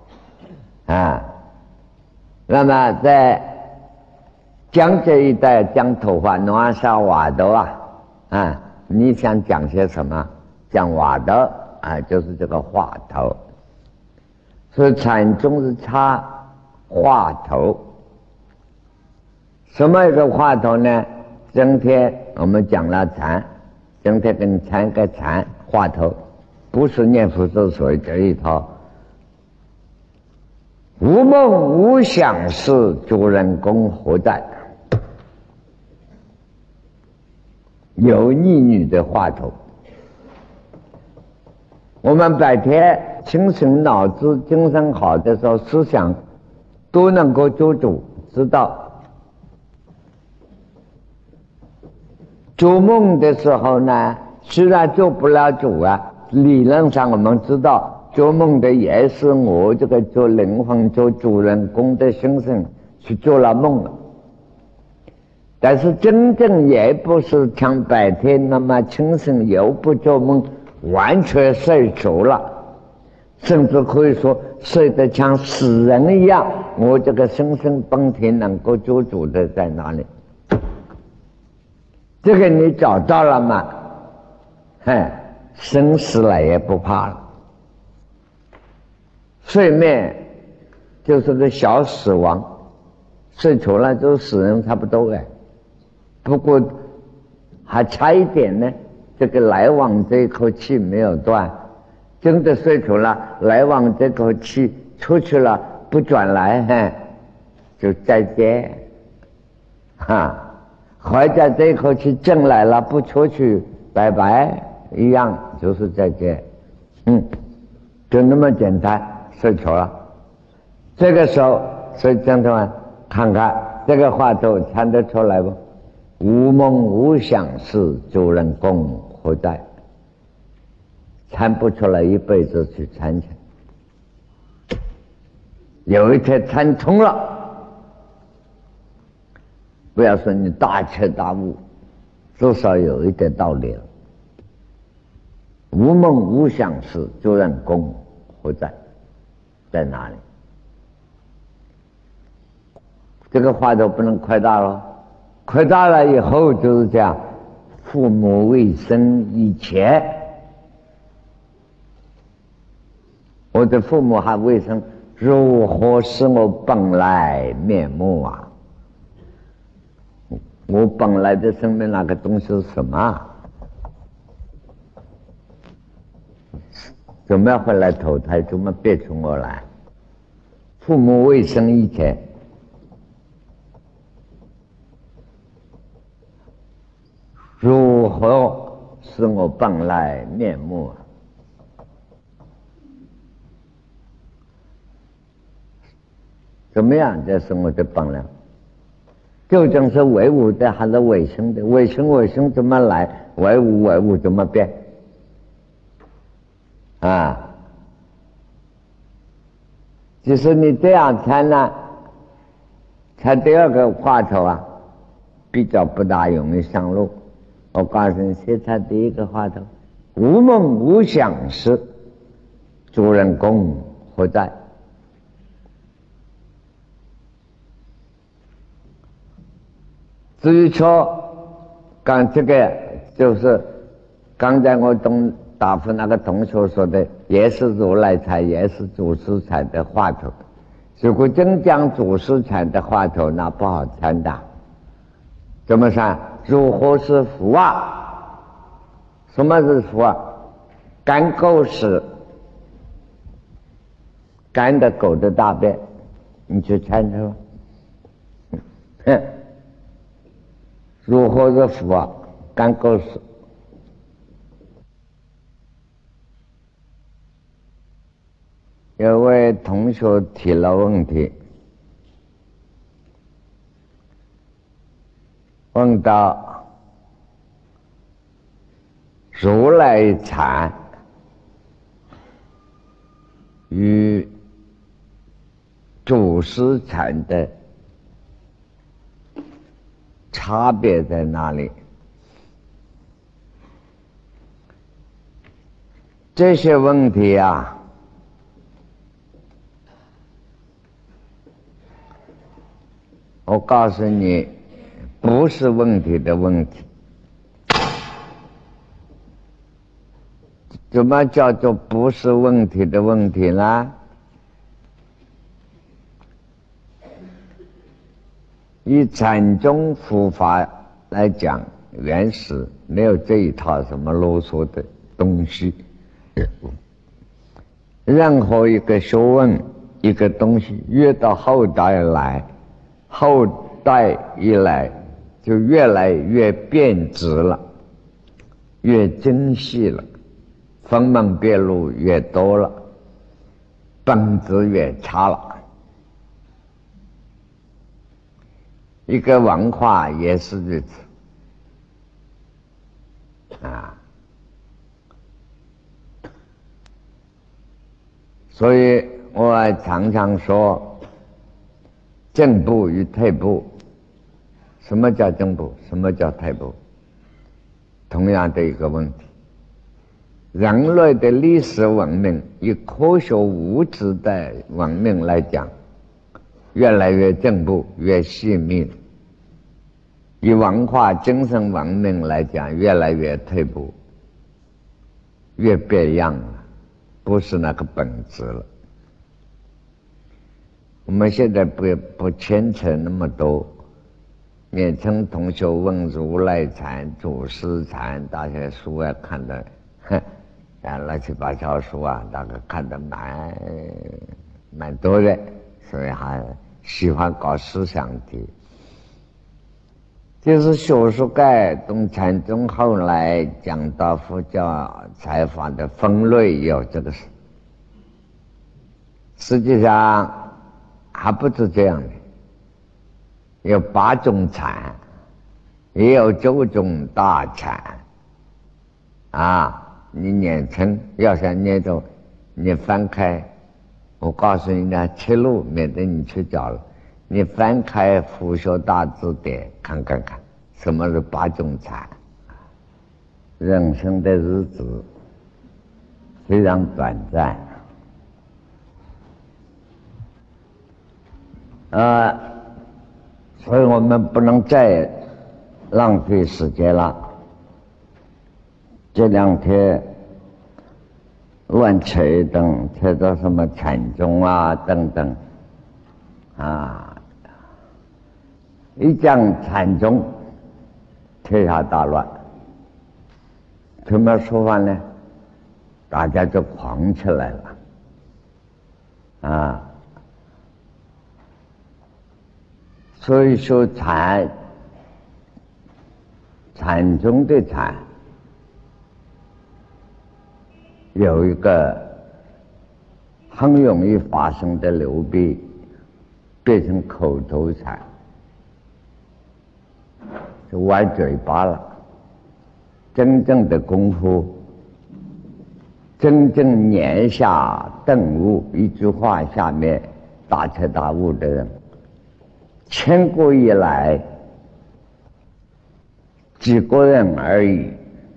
那么在江浙一带讲头发暖沙瓦头你想讲些什么？讲瓦头就是这个话头。所以禅宗是插话头。什么一个话头呢？今天我们讲了禅，今天跟禅个禅话头，不是念佛之所这一套。无梦无想事，主人公何在？油腻女的话头。我们白天清醒脑子精神好的时候，思想都能够做主，知道做梦的时候呢，虽然做不了主理论上我们知道做梦的也是我这个做灵魂做主人公的心性去做了梦了，但是真正也不是像白天那么清醒，又不做梦，完全睡着了，甚至可以说睡得像死人一样，我这个心性本体能够做主的在哪里？这个你找到了吗？生死了也不怕了。睡眠就是个小死亡，睡着了就死人差不多不过还差一点呢，这个来往这一口气没有断，真的睡着了，来往这口气出去了不转来就再见或者这一口气进来了不出去拜拜一样，就是再见就那么简单，睡着了。这个时候所以将同们看看这个话头参得出来不？无梦无想事，主人公何在？参不出来，一辈子去参去。有一天参通了，不要说你大彻大悟，至少有一点道理了。无梦无想事，主人公何在？ 在哪里？这个话都不能扩大了，扩大了以后就是这样：父母未生以前，我的父母还未生，如何是我本来面目啊？我本来的生命那个东西是什么？怎么会来投胎？怎么变出我来？父母未生以前，如何是我本来面目啊？怎么样？这是我的本来。究竟是唯物的还是唯生的？唯生怎么来？唯物怎么变？啊！就是你这样猜呢，猜第二个话头啊，比较不大容易上路。我告诉你，先猜第一个话头：无梦无想时，主人公何在？至于说刚这个就是刚才我答复那个同学说的，也是如来禅，也是祖师禅的话头。如果真讲祖师禅的话头，那不好参的。怎么算？如何是福啊？什么是福啊？干狗屎，干的狗的大便，你去参透。如何是福啊？干狗屎。有位同学提了问题，问到如来禅与祖师禅的差别在哪里？这些问题啊，我告诉你，不是问题的问题。怎么叫做不是问题的问题呢？以禅宗佛法来讲，原始没有这一套什么啰嗦的东西。任何一个学问，一个东西，越到后代来，后代一来就越来越变质了，越精细了，分门别路越多了，本质越差了。一个文化也是如此啊。所以我常常说，进步与退步。什么叫进步？什么叫退步？同样的一个问题。人类的历史文明，以科学物质的文明来讲，越来越进步，越细密；以文化精神文明来讲，越来越退步，越变样了，不是那个本质了。我们现在不牵扯那么多。年轻同学问如来禅、祖师禅，大些书啊看的，乱七八糟书啊，大概看的蛮多的，所以还喜欢搞思想题。就是学术界从禅宗后来讲到佛教禅法的分类有这个事，实际上还不是这样的。有8种禅，也有9种大禅啊！你念成要想念着，你翻开，我告诉你呢，切路，免得你去找了。你翻开佛学大字典看看看，什么是8种禅？人生的日子非常短暂， 所以我们不能再浪费时间了。这两天乱扯一等，扯到什么禅宗啊等等啊，一讲禅宗，天下大乱。怎么说法呢？大家就狂起来了啊！所以说禅宗的禅有一个很容易发生的流弊，变成口头禅，就歪嘴巴了。真正的功夫，真正念下顿悟，一句话下面大彻大悟的人，千古以来几个人而已，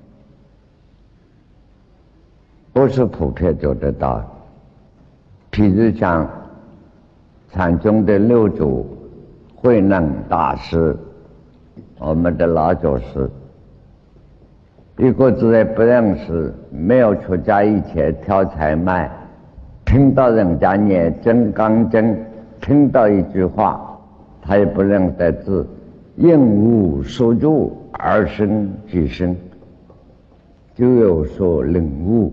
不是普遍做得到的。譬如像禅宗的六祖慧能大师，我们的老祖师，一个字也不认识，没有出家以前挑柴卖，听到人家念真刚真，听到一句话他也不认得字，应无所住而生即生，就有所领悟。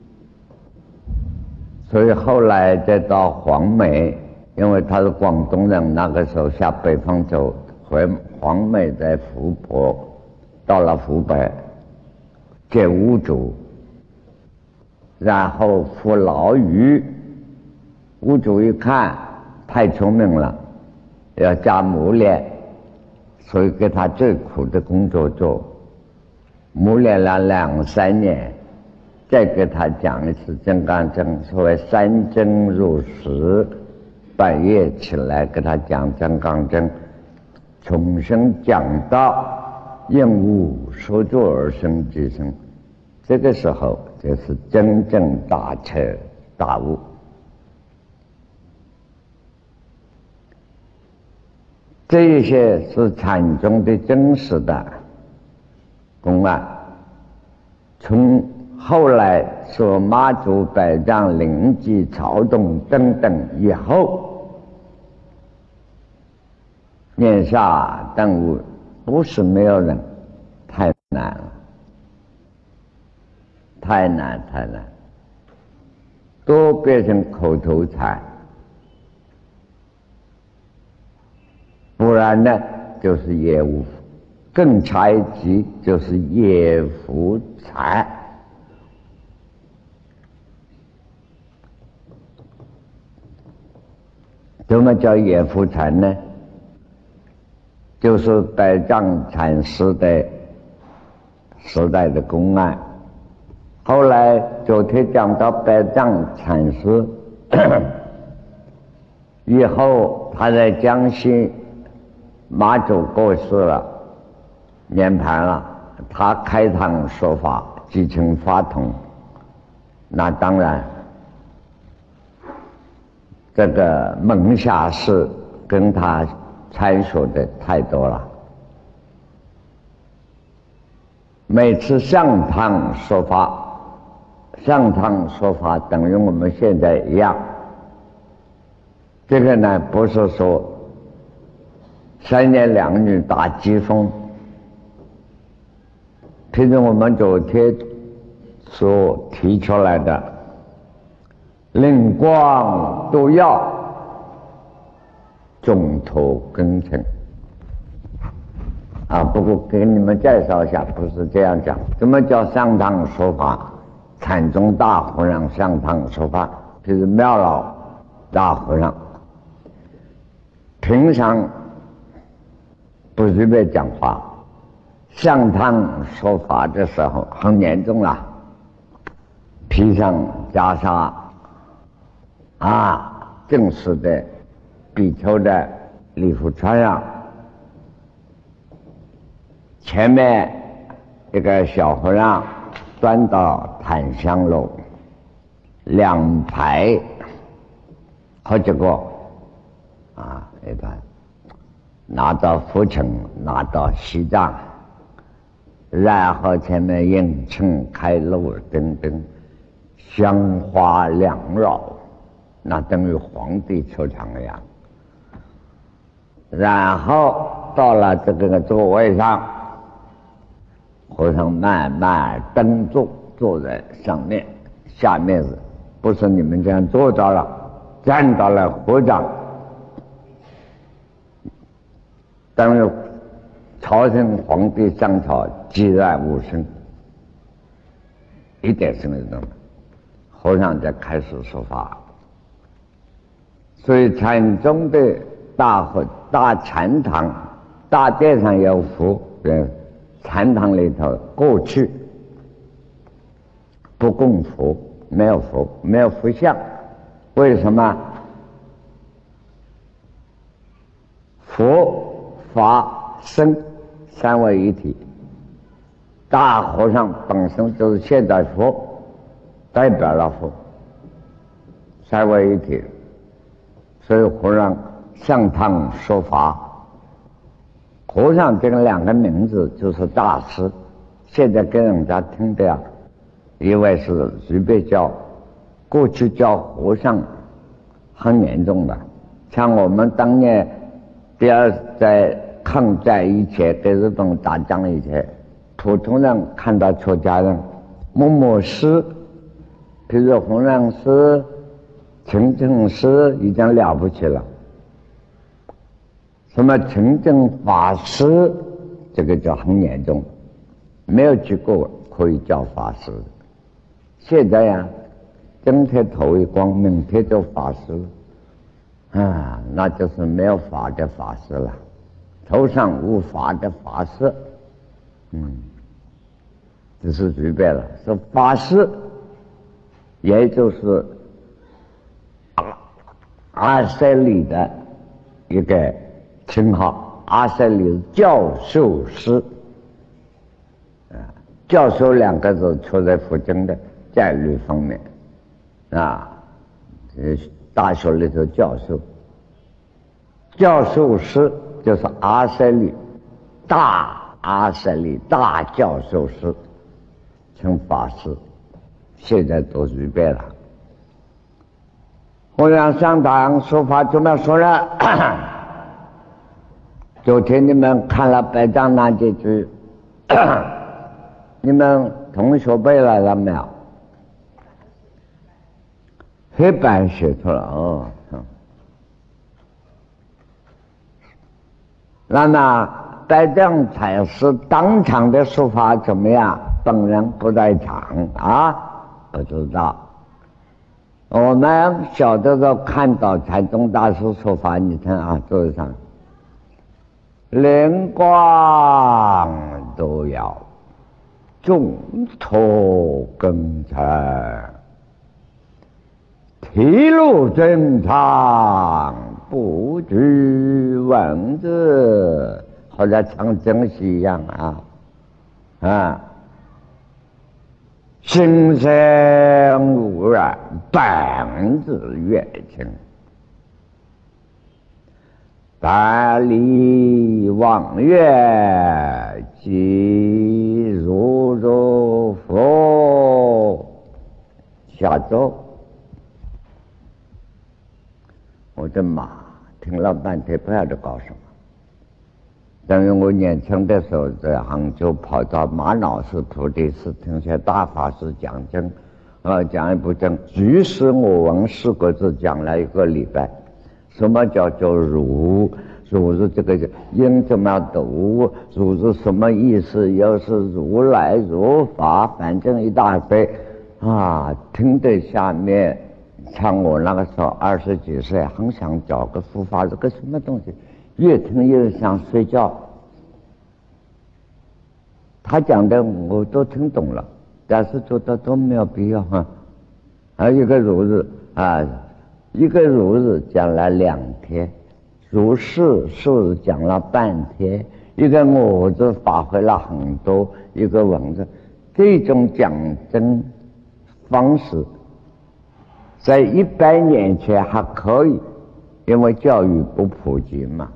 所以后来再到黄梅，因为他是广东人，那个时候下北方走，回黄梅在湖泊，到了湖北见五祖，然后服牢狱。五祖一看太聪明了，要加磨练，所以给他最苦的工作做，磨练了2、3年，再给他讲一次真刚真，所谓三真入室，半夜起来给他讲真刚真，重新讲到应无所住而生即生，这个时候就是真正大彻大悟。这一些是禅宗的真实的公案。从后来说妈祖、百丈、灵济、曹洞等等以后，念下顿悟不是没有人，太难了，太难，都变成口头禅，不然呢就是业务，更差一级就是业福禅。什么叫业福禅呢？就是百丈禅师的时代的公案。后来昨天讲到百丈禅师以后，他在江西妈祖过世了，涅盘了，他开堂说法，继承法统，那当然这个门下事跟他参说的太多了。每次上堂说法，上堂说法等于我们现在一样。这个呢，不是说3言2语打机锋，譬如我们昨天所提出来的灵光都要中途根尘啊。不过给你们介绍一下，不是这样讲。什么叫上堂说法？禅宗大和尚上堂说法，就是妙老大和尚，平常不随便讲话，上堂说法的时候很严重了，披上袈裟啊，正式的比丘的礼服穿上，前面一个小和尚端到檀香炉，2排好几个一段拿到福城，拿到西藏，然后前面迎城开路等等，香花缭绕，那等于皇帝出场一样。然后到了这个座位上，和尚慢慢登坐在上面，下面不是你们这样坐到了，站到了合掌，等于朝廷皇帝上朝，寂然无声，一点声音都没有。和尚才开始说法。所以禅宗的大禅堂大殿上有佛，禅堂里头过去不供佛，没有佛，没有佛像。为什么？佛法僧三位一体，大和尚本身就是现代佛，代表了佛，三位一体。所以和尚上堂说法，和尚这个两个名字就是大师。现在跟人家听的呀，以为是随便叫，过去叫和尚很严重的。像我们当年在抗战以前，跟日本打仗以前，普通人看到出家人默师，比如弘忍师、清净师已经了不起了，什么清净法师，这个就很严重，没有几个可以叫法师。现在呀，今天头一光，明天就法师了，那就是没有法的法师了，头上无法的法师，这是随便了。说法师，也就是阿塞里的一个称号。阿塞里教授师，教授两个字出在佛经的教育方面大学里头教授师就是阿塞里大教授师，称法师，现在都随便了。和尚上堂说法怎么说呢？昨天你们看了白藏那几句，你们同学背来了没有？黑板写出了那么白藏禅师当场的说法怎么样？本人不在场不知道。我们小的时候看到禅宗大师说法，你看座位上灵光都要，众托根尘，体露正常，不拘文字，好像唱京戏一样心生无染，本自月清，百里望月，即如佛。下周我的妈，听了半天不晓得搞什么。等于我年轻的时候在杭州跑到马老师徒弟室听些大法师讲经，讲一部经，于是我闻4个字讲了1个礼拜。什么叫做儒？儒是这个音怎么读？儒是什么意思？又是如来如法，反正一大堆听得下面。像我那个时候20几岁，很想找个佛法，这个什么东西，越听越想睡觉。他讲的我都听懂了，但是觉得都没有必要一个如日一个如日讲了2天，如是讲了半天，一个我字发挥了很多，一个文字。这种讲经方式在100年前还可以， 因为教育不普及嘛。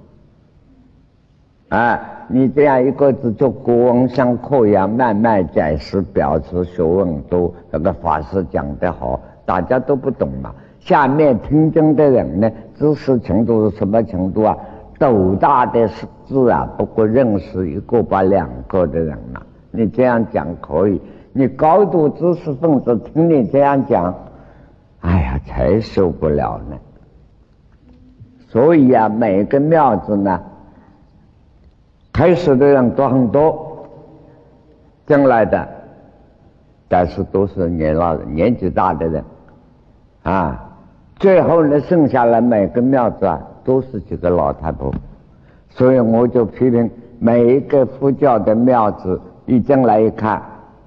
你这样一个字就国文像课一样慢慢解释表示学问都那个法师讲得好，大家都不懂嘛。下面听经的人呢，知识程度是什么程度啊？斗大的字啊，不过认识一个把两个的人嘛。你这样讲可以，你高度知识分子听你这样讲，哎呀，才受不了呢。所以啊，每个庙子呢，开始的人都很多，进来的，但是都是年纪大的人啊。最后呢，剩下来每个庙子啊，都是几个老太婆。所以我就批评每一个佛教的庙子，一进来一看，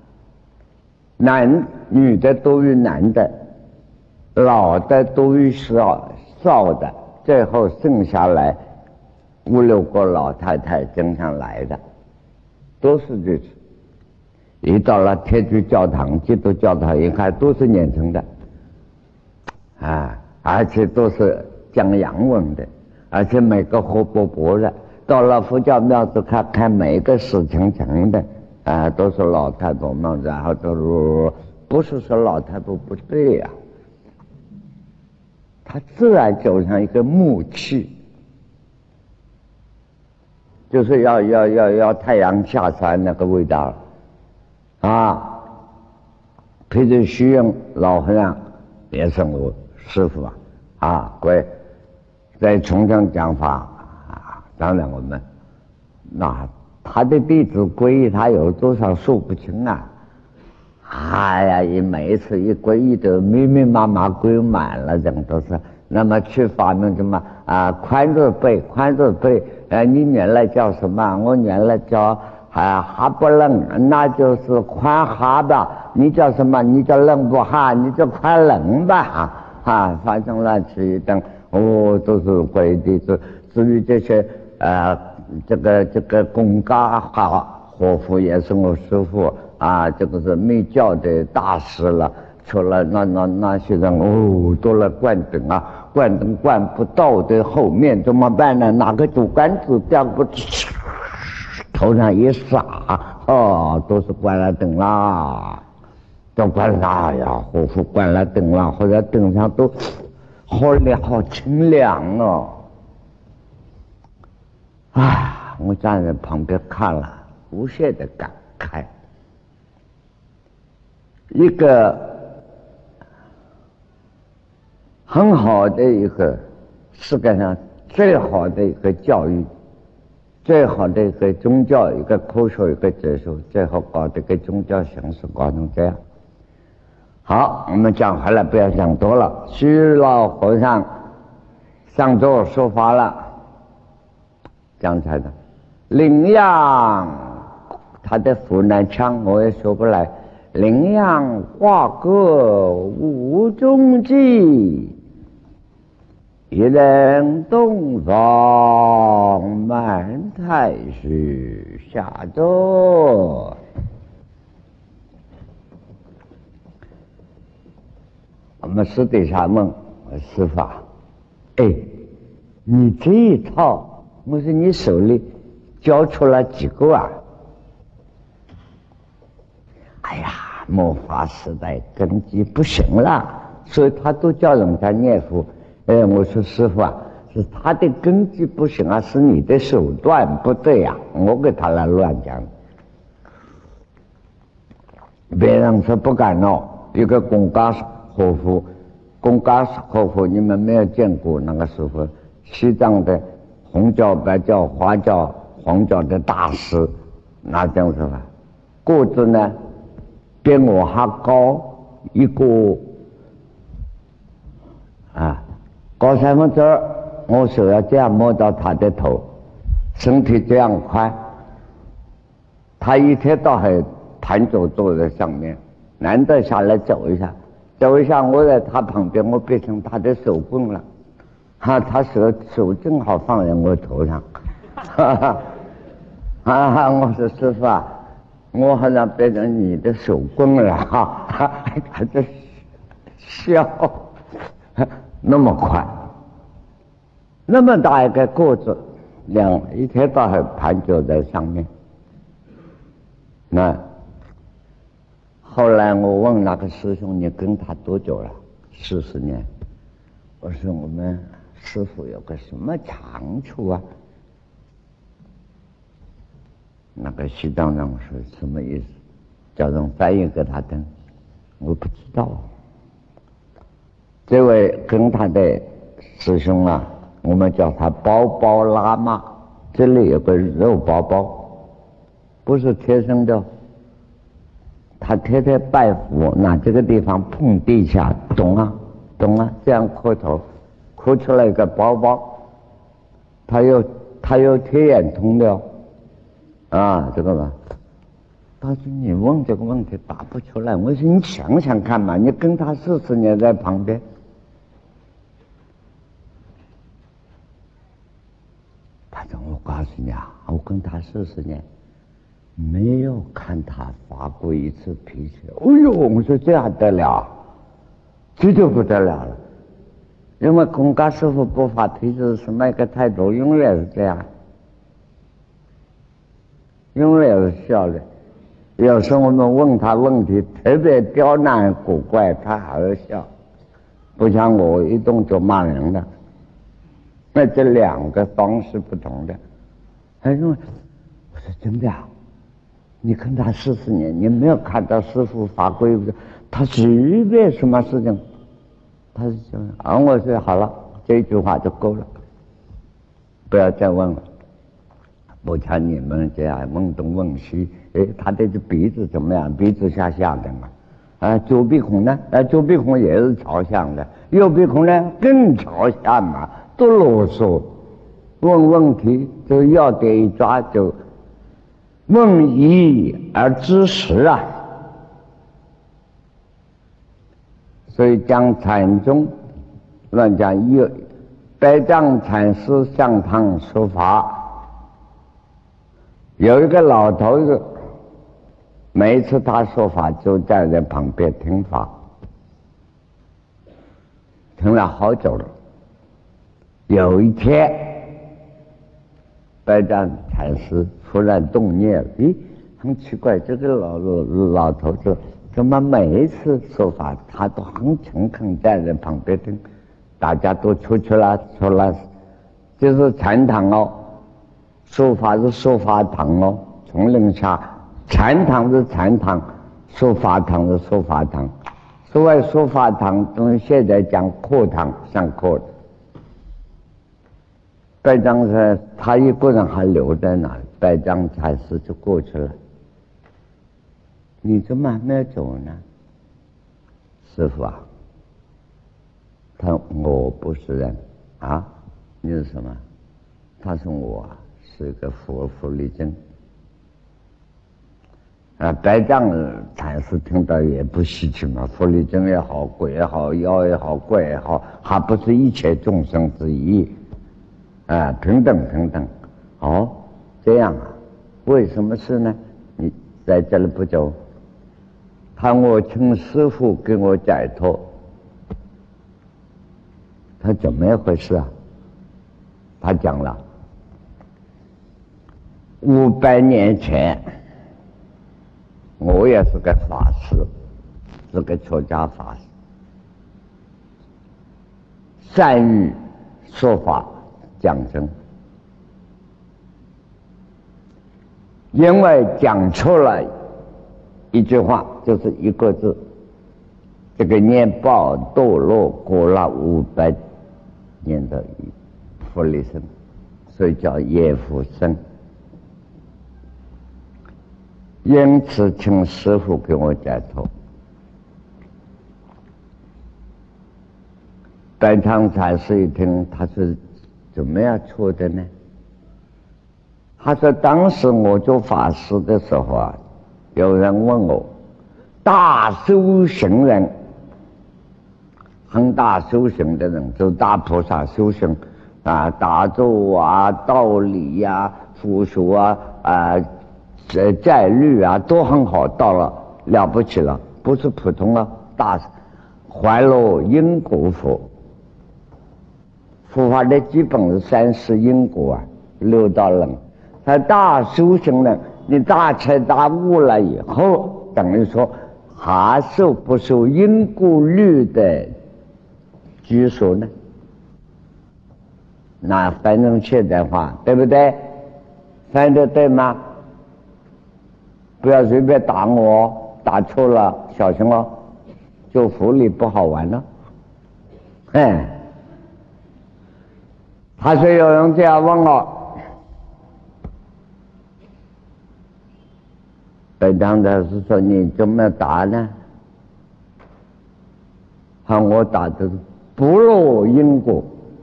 女的多于男的，老的多于少的，最后剩下来5、6个老太太经常来的，都是如此。一到了天主教堂、基督教堂一看，都是年轻的而且都是讲洋文的，而且每个活泼泼的。到了佛教庙子看每一个死沉沉的都是老太婆们，然后都不是说老太婆不对呀，它自然就像一个木器，就是要太阳下山那个味道譬如虚云老和尚也是我师父在重庆讲法当然我们那他的弟子皈依他有多少数不清每一次一皈依都密密麻麻归满了，人都是。那么去发明什么宽若贝，你原来叫什么？我原来叫哈不楞，那就是宽哈吧。你叫什么？你叫楞不哈，你叫宽楞吧反正乱七一通都是皈弟子。至于这些这个贡嘎活佛也是我师父这个是密教的大师了。除了那些人都来灌灯灌灯灌不到的后面怎么办呢？拿个竹竿子掉过去，头上一撒都是关了灯啦，都关了活佛关了灯了，或者灯上都好清凉我站在旁边看了，无限的感慨。一个很好的一个世界上最好的一个教育，最好的一个宗教，一个科学，一个哲学，最后搞这个宗教形式搞成这样。好，我们讲回来，不要讲多了。虚老和尚上座说法了，刚才的羚羊，他的湖南腔我也说不来。羚羊画歌无踪迹，一人东方满太师下座。我们私底下问师父你这一套我说你手里教出了几个末法时代根基不行了，所以他都叫人家念佛。我说师父是他的根基不行是你的手段不对我给他来乱讲。别人说不敢一个贡嘎活佛，贡嘎活佛你们没有见过那个师父，西藏的红教、白教、华教、黄教的大师，那这样说法，个子呢比我还高一个高2/3，我手要这样摸到他的头，身体这样宽，他一天到晚盘坐坐在上面，难得下来走一下，我在他旁边，我变成他的手棍了他手正好放在我头上我说师父我好像变成你的手棍了他就笑那么快那么大一个锅子，一天到晚盘脚在上面。那后来我问那个师兄，你跟他多久了？40年。我说我们师父有个什么长处啊？那个西藏人说什么意思？叫人翻译给他听。我不知道。这位跟他的师兄啊，我们叫他包包喇嘛，这里有个肉包包，不是贴身的，他天天拜佛，拿这个地方碰地下，懂啊，这样磕头，磕出来一个包包，他有贴眼通的啊，这个吧。他说你问这个问题答不出来，我说你想想看嘛，你跟他40年在旁边。他说我告诉你啊，我跟他40年没有看他发过一次脾气。哎呦，我说这还得了，这就不得了了。因为公家师傅不发脾气是什么一个态度，永远是这样，永远是笑的。有时候我们问他问题特别刁难古怪，他还会笑，不像我一动就骂人的。那这两个方式不同的。他说我说真的啊，你跟他40年，你没有看到师父发过一个他随便什么事情他是这样啊。我说好了，这句话就够了，不要再问了。不像你们这样问东问西，他的这鼻子怎么样？鼻子向下的嘛，左鼻孔呢？左鼻孔也是朝向的，右鼻孔呢更朝下嘛，多啰嗦。问问题就要点一抓，就问一而知十啊。所以讲禅宗，乱讲百丈禅师向堂说法。有一个老头子，每一次他说法就站在旁边听法，听了好久了。有一天，百丈禅师突然动念了，很奇怪，这个老头子怎么每一次说法他都很诚恳站在旁边听？大家都出去了，就是禅堂哦。说法是说法堂哦，丛林下禅堂是禅堂，说法堂是说法堂。所谓说法堂，跟现在讲课堂上课的。百丈禅他一个人还留在那里，百丈禅师就过去了。你怎么还没有走呢？师父啊，我不是人啊，你是什么？他说我是个佛力僧。百丈禅师听到也不稀奇嘛，佛力僧也好，鬼也好，妖也好，怪也好，还不是一切众生之一平等。哦，这样啊？为什么事呢？你在这里不久，我请师父给我解脱。他怎么一回事啊？他讲了，500年前，我也是个法师，是个出家法师，善于说法讲真，因为讲出了一句话，就是一个字，这个年报堕落过了500年的佛力僧，所以叫叶福僧。因此请师父给我解脱。百丈禅师一听，他是怎么样错的呢？他说当时我做法师的时候啊，有人问我，大修行人，很大修行的人，就大菩萨修行打坐道理佛学戒律都很好，到了不起了，不是普通了，大怀了因果佛佛法的基本是三世因果啊，六道轮。他大修行人，你大彻大悟了以后，等于说还受不受因果律的拘束呢？那反正现代化，对不对？翻得对吗？不要随便打我，打错了小心哦，就福利不好玩了。他说有人这样问我，北江的是说你怎么打呢？我打的不落因果，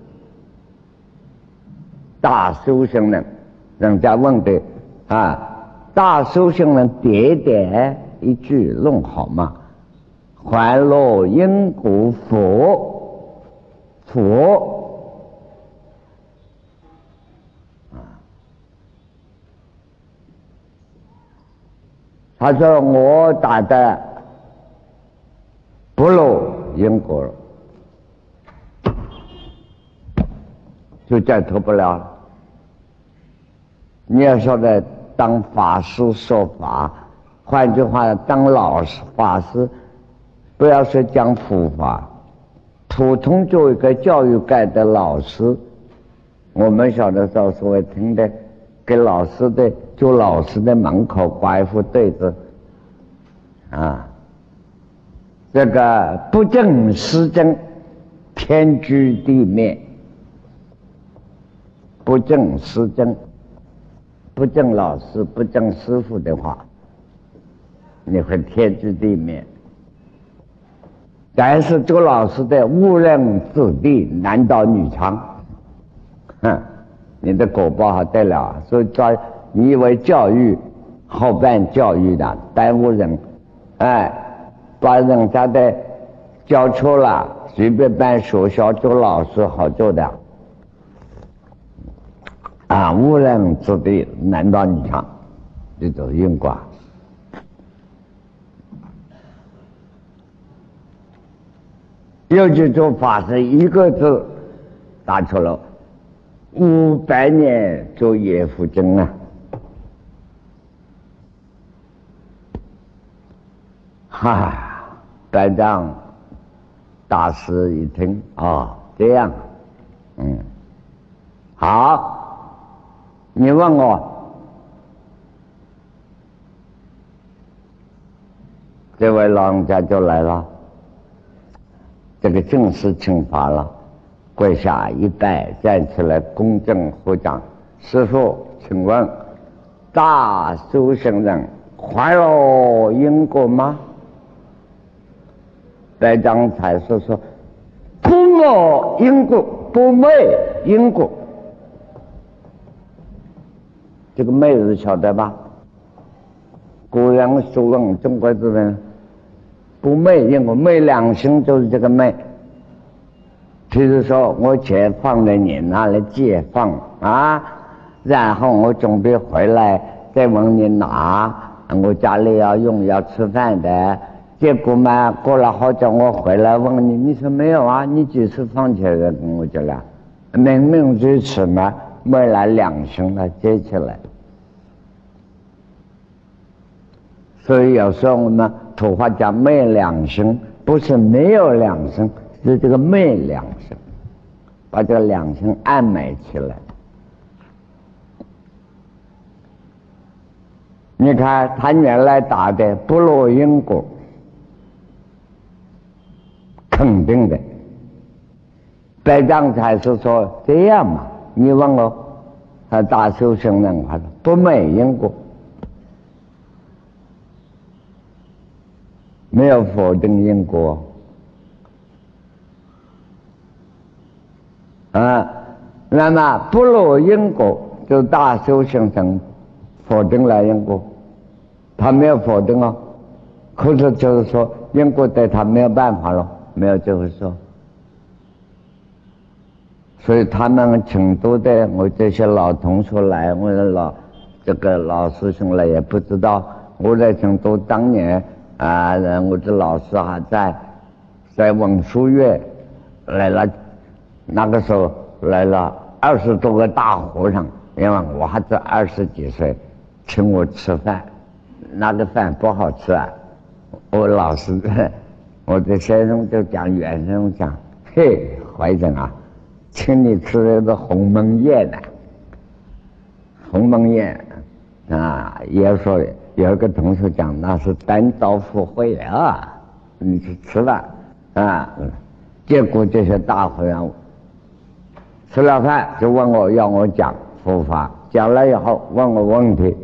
大修行人，人家问的大修行人点点一句弄好吗？还落因果佛他说我打的不落因果了，就再脱不了了。你要说的当法师说法，换句话当老师法师，不要说讲佛法，普通就一个教育界的老师，我们小的时候所谓听的，给老师的就老师的门口挂一副对子这个不正师正，天居地灭。不正师正，不正老师，不正师傅的话，你会天居地灭。但是做老师的误人子弟，男盗女娼，你的果报还得了。所以你以为教育好办教育的，耽误人，把人家的教错了，随便办学校做老师好做的误人子弟，男盗女娼，这就是因果。有几种法师一个字打错了，500年做叶福经白丈大师一听这样好，你问我这位老人家就来了，这个正式请法了，跪下一拜，站起来恭敬合掌。师父，请问大修行人还有因果吗？白丈才说不落因果，不昧因果。这个昧字晓得吧？古人说问中国字人不昧因果，昧良心就是这个昧。譬如说我钱放在你那里借放然后我准备回来再问你拿，我家里要用要吃饭的，结果嘛过了好久我回来问你，你说没有你几次放钱的跟我讲了，明明如此嘛，昧了良心了，接起来。所以有时候我们土话讲昧良心，不是没有良心，是这个昧良心，把这个良心暗昧起来。你看他原来打的不落因果，肯定的。白丈才是说这样嘛，你问我他大修行人话不昧因果，没有否定因果那么不落因果就大修行人否定了因果，他没有否定可是就是说因果对他没有办法了，没有这回说。所以他们请多的我这些老同学来，我的这个老师兄来也不知道，我在成都当年我的老师还在文殊院来了，那个时候来了20多个大和尚，因为我还是20几岁，请我吃饭，那个饭不好吃啊。我老师，我的先生就讲，袁先生讲，嘿，怀真啊，请你吃的是鸿门宴呢。鸿门宴啊，也说有一个同学讲那是单刀赴会啊，你去吃饭啊。结果这些大和尚吃了饭就问我，要我讲佛法，讲了以后问我问题。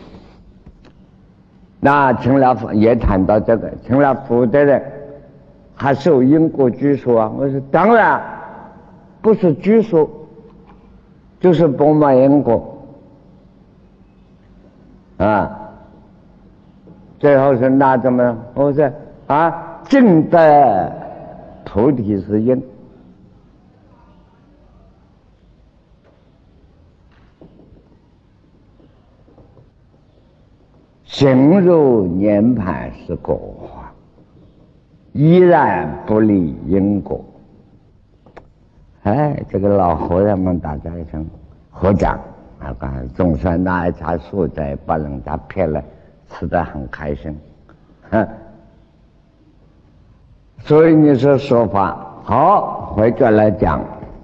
那成了佛也谈到这个，成了佛的人还受因果拘束啊？我说当然不是拘束，就是不满因果啊。最后是那怎么？我说啊，正的菩提是因。行入涅盘是果，依然不离因果。哎，这个老和尚们大家一声合掌啊，总算那一茶素斋把人家骗了，吃得很开心。所以你说法好，回过来讲，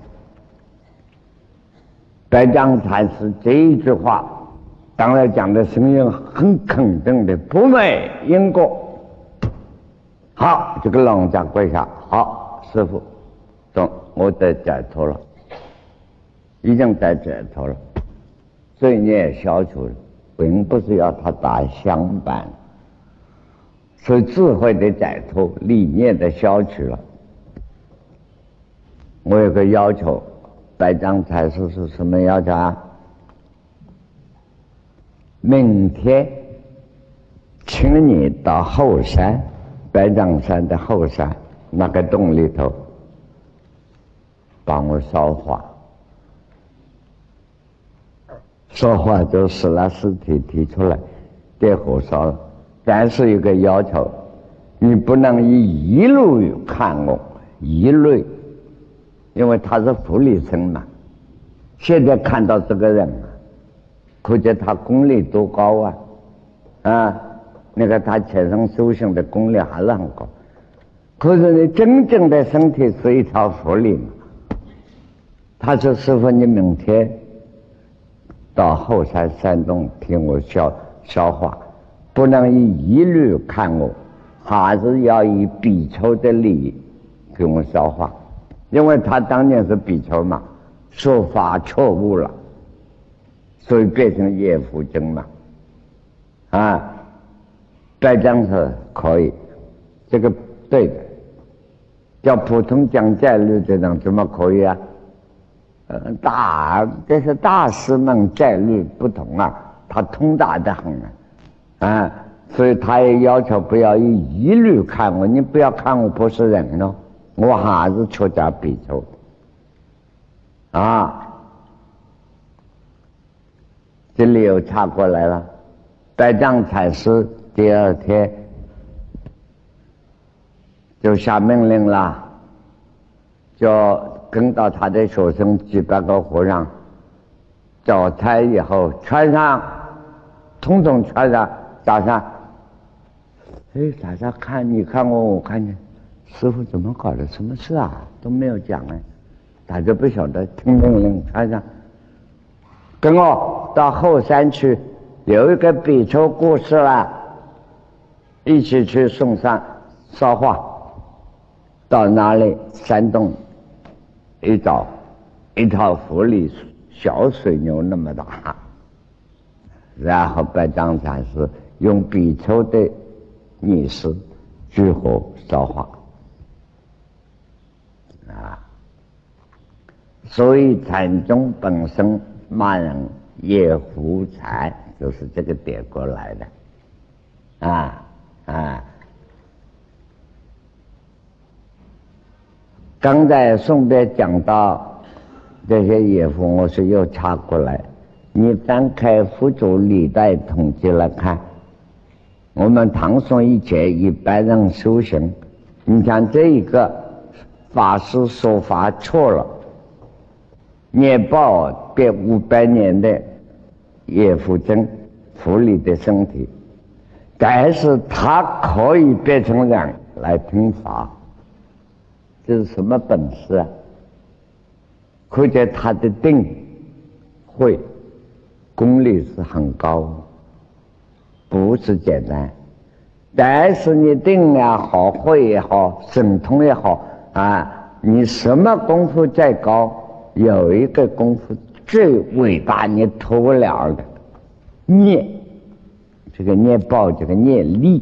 白丈禅师这一句话当然讲的声音很肯定的，不昧因果。好，这个老人家跪下，好，师父，懂，我得解脱了，已经得解脱了，罪孽消除了，并不是要他打香板，所以智慧的解脱，理念的消除了。我有个要求，白丈禅师是什么要求啊？明天请你到后山，白丈山的后山那个洞里头帮我烧化。烧化就死了尸体提出来给火烧了，但是有个要求，你不能以疑虑看我，疑虑，因为他是福利生嘛。现在看到这个人可见他功力多高啊！啊，那个他前生修行的功力还是很高。可是你真正的身体是一条佛理嘛。他说：“师父，你明天到后山山洞听我消化，不能以疑虑看我，还是要以比丘的礼给我消化，因为他当年是比丘嘛，说法错误了。”所以变成业福经嘛，啊，白丈是可以，这个对的。叫普通讲戒律的人怎么可以啊？这些大师们戒律不同啊，他通达得很啊，所以他也要求不要以疑虑看我，你不要看我不是人哦，我还是出家比丘啊。这里又插过来了，白丈禅师第二天就下命令了，就跟到他的学生几百个和尚，早餐以后穿上，统统穿上，早上，大家看你看我，我看你，师父怎么搞的？什么事啊？都没有讲哎，大家不晓得，听命令穿上。跟我到后山去，有一个比丘过世了，一起去送上烧化。到哪里？山洞一找，一套佛理小水牛那么大，然后白丈禅师用比丘的泥石举火烧化啊。所以禅宗本身骂人也胡禅，就是这个点过来的啊。刚才宋代讲到这些野狐，我是又插过来，你翻开佛祖历代统计来看，我们唐宋以前一般人修行，你看这一个法师说法错了， 捏爆变500年的叶浮针浮力的身体，但是他可以变成人来听法，这是什么本事啊？可见他的定慧功力是很高，不是简单。但是你定也好，慧也好，神通也好啊，你什么功夫再高，有一个功夫最伟大，你脱不了的念，这个念报，这个念力。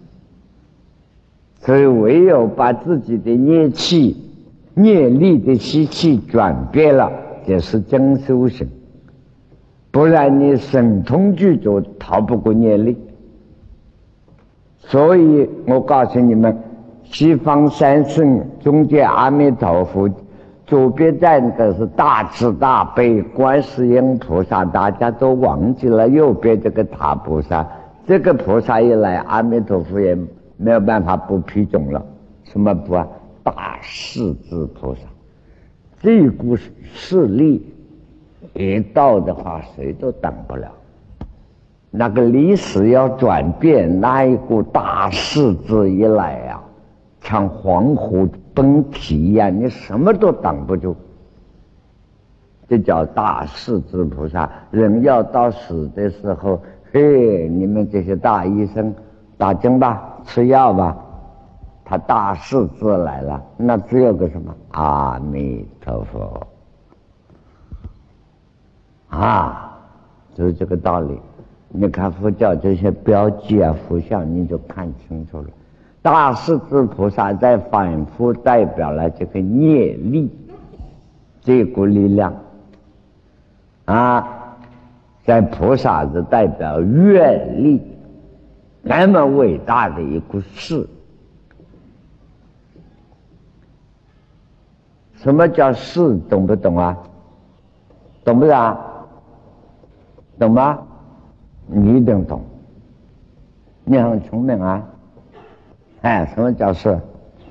所以唯有把自己的念气、念力的习气转变了，这是真修行。不然你神通具足，逃不过念力。所以我告诉你们，西方三圣中间阿弥陀佛，左边站的是大慈大悲观世音菩萨，大家都忘记了右边这个大菩萨。这个菩萨一来，阿弥陀佛也没有办法不披种了。什么不啊？大势至菩萨，这股势力一到的话，谁都挡不了。那个历史要转变，那一股大势至一来啊，像黄河奔蹄一样，你什么都挡不住。这叫大势至菩萨。人要到死的时候，嘿，你们这些大医生打针吧，吃药吧，他大势至来了，那只有个什么阿弥陀佛啊，就是这个道理。你看佛教这些标记啊、佛像，你就看清楚了。大势至菩萨在反复代表了这个业力，这股力量啊，在菩萨是代表愿力，那么伟大的一股势。什么叫势？懂不懂啊？懂不懂啊？懂吗？你一定懂，你很聪明啊！哎，什么叫势？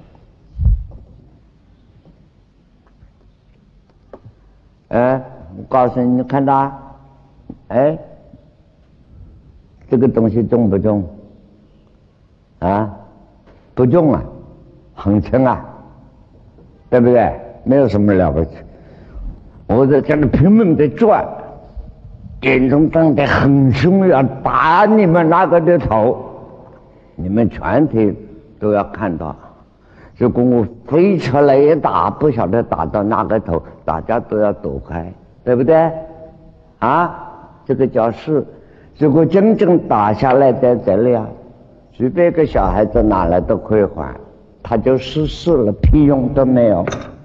我告诉你，你看到，哎，这个东西重不重？啊，不重啊，很轻啊，对不对？没有什么了不起。我在这里拼命的转。眼中瞪得很凶，要打你们那个的头，你们全体都要看到。如果我飞出来一打，不晓得打到哪个头，大家都要躲开，对不对？啊，这个叫势。如果真正打下来在这里啊，随便一个小孩子拿来都可以还，他就失势了，屁用都没有。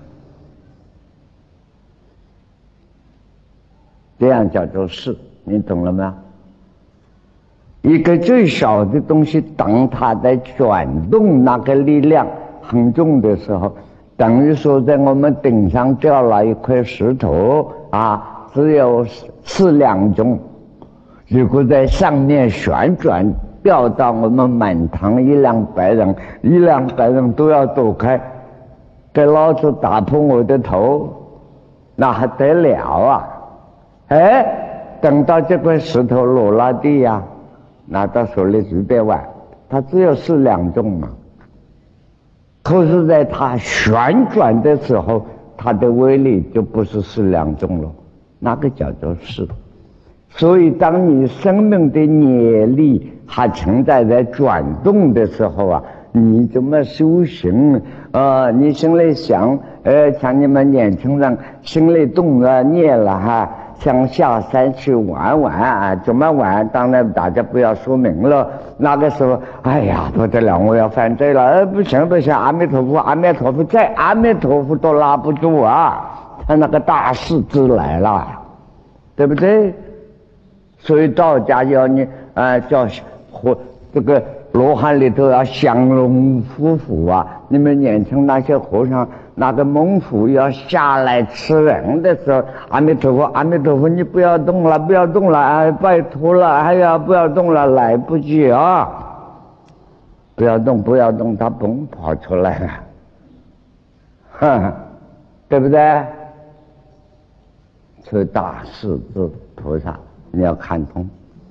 这样叫做势，你懂了吗？一个最小的东西，当它在转动，那个力量很重的时候，等于说在我们顶上掉了一块石头啊，只有4两重。如果在上面旋转，掉到我们满堂100-200人，100-200人都要躲开，给老子打破我的头，那还得了啊！哎，等到这块石头落了地呀，拿到手里随便玩，它只有4两重嘛。可是在它旋转的时候，它的威力就不是4两重了，那个叫做势。所以当你生命的念力还存在在转动的时候啊，你怎么修行你心里想像你们年轻人心里动了念了哈，想下山去玩玩啊，怎么玩？当然大家不要说明了。那个时候，哎呀不得了，我要犯罪了！不行不行，阿弥陀佛，阿弥陀佛，再阿弥陀佛都拉不住啊！他那个大势至来了，对不对？所以道家要你叫这个罗汉里头要降龙伏虎啊！你们年轻那些和尚，那个猛虎要下来吃人的时候，阿弥陀佛，阿弥陀佛，你不要动了，不要动了，拜托了，哎呀，不要动了，来不及啊！不要动，不要动，他蹦跑出来了，对不对？ 出大势至菩萨，你要看通。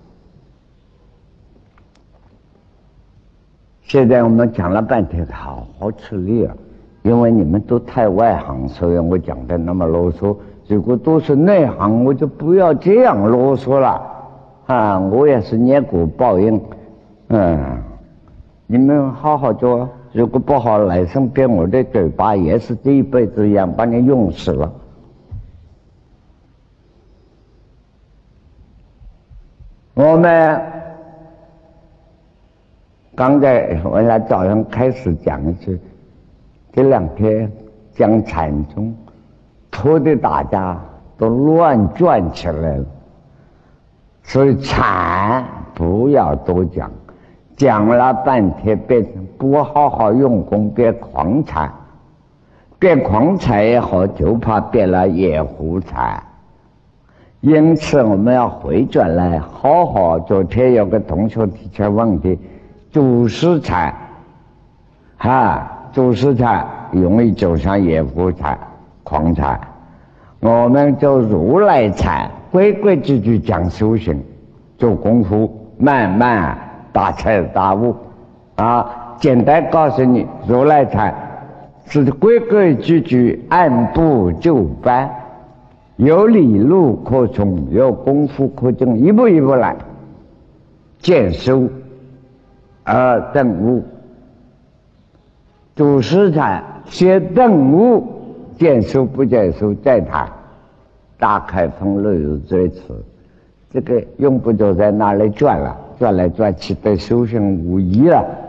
现在我们讲了半天，好好吃力啊！因为你们都太外行，所以我讲的那么啰嗦。如果都是内行，我就不要这样啰嗦了啊！我也是业果报应，你们好好做。如果不好，来生变我的嘴巴也是这一辈子一样，把你用死了。我们刚才我俩早上开始讲的是，这两天讲禅宗，拖得大家都乱转起来了。所以禅不要多讲，讲了半天变成不好好用功，变狂禅，变狂禅也好，就怕变了野狐禅。因此我们要回转来好好。昨天有个同学提出问题，祖师禅祖师禅容易走上野狐禅、狂禅，我们就如来禅，规规矩矩讲修行，做功夫，慢慢大彻大悟简单告诉你，如来禅是规规矩矩，按部就班，有理路可从，有功夫可证，一步一步来，见修而证悟。祖师禅先证悟，见修不见修再谈，大开风路有最迟。这个用不着在那里转了，转来转去对修行无益了。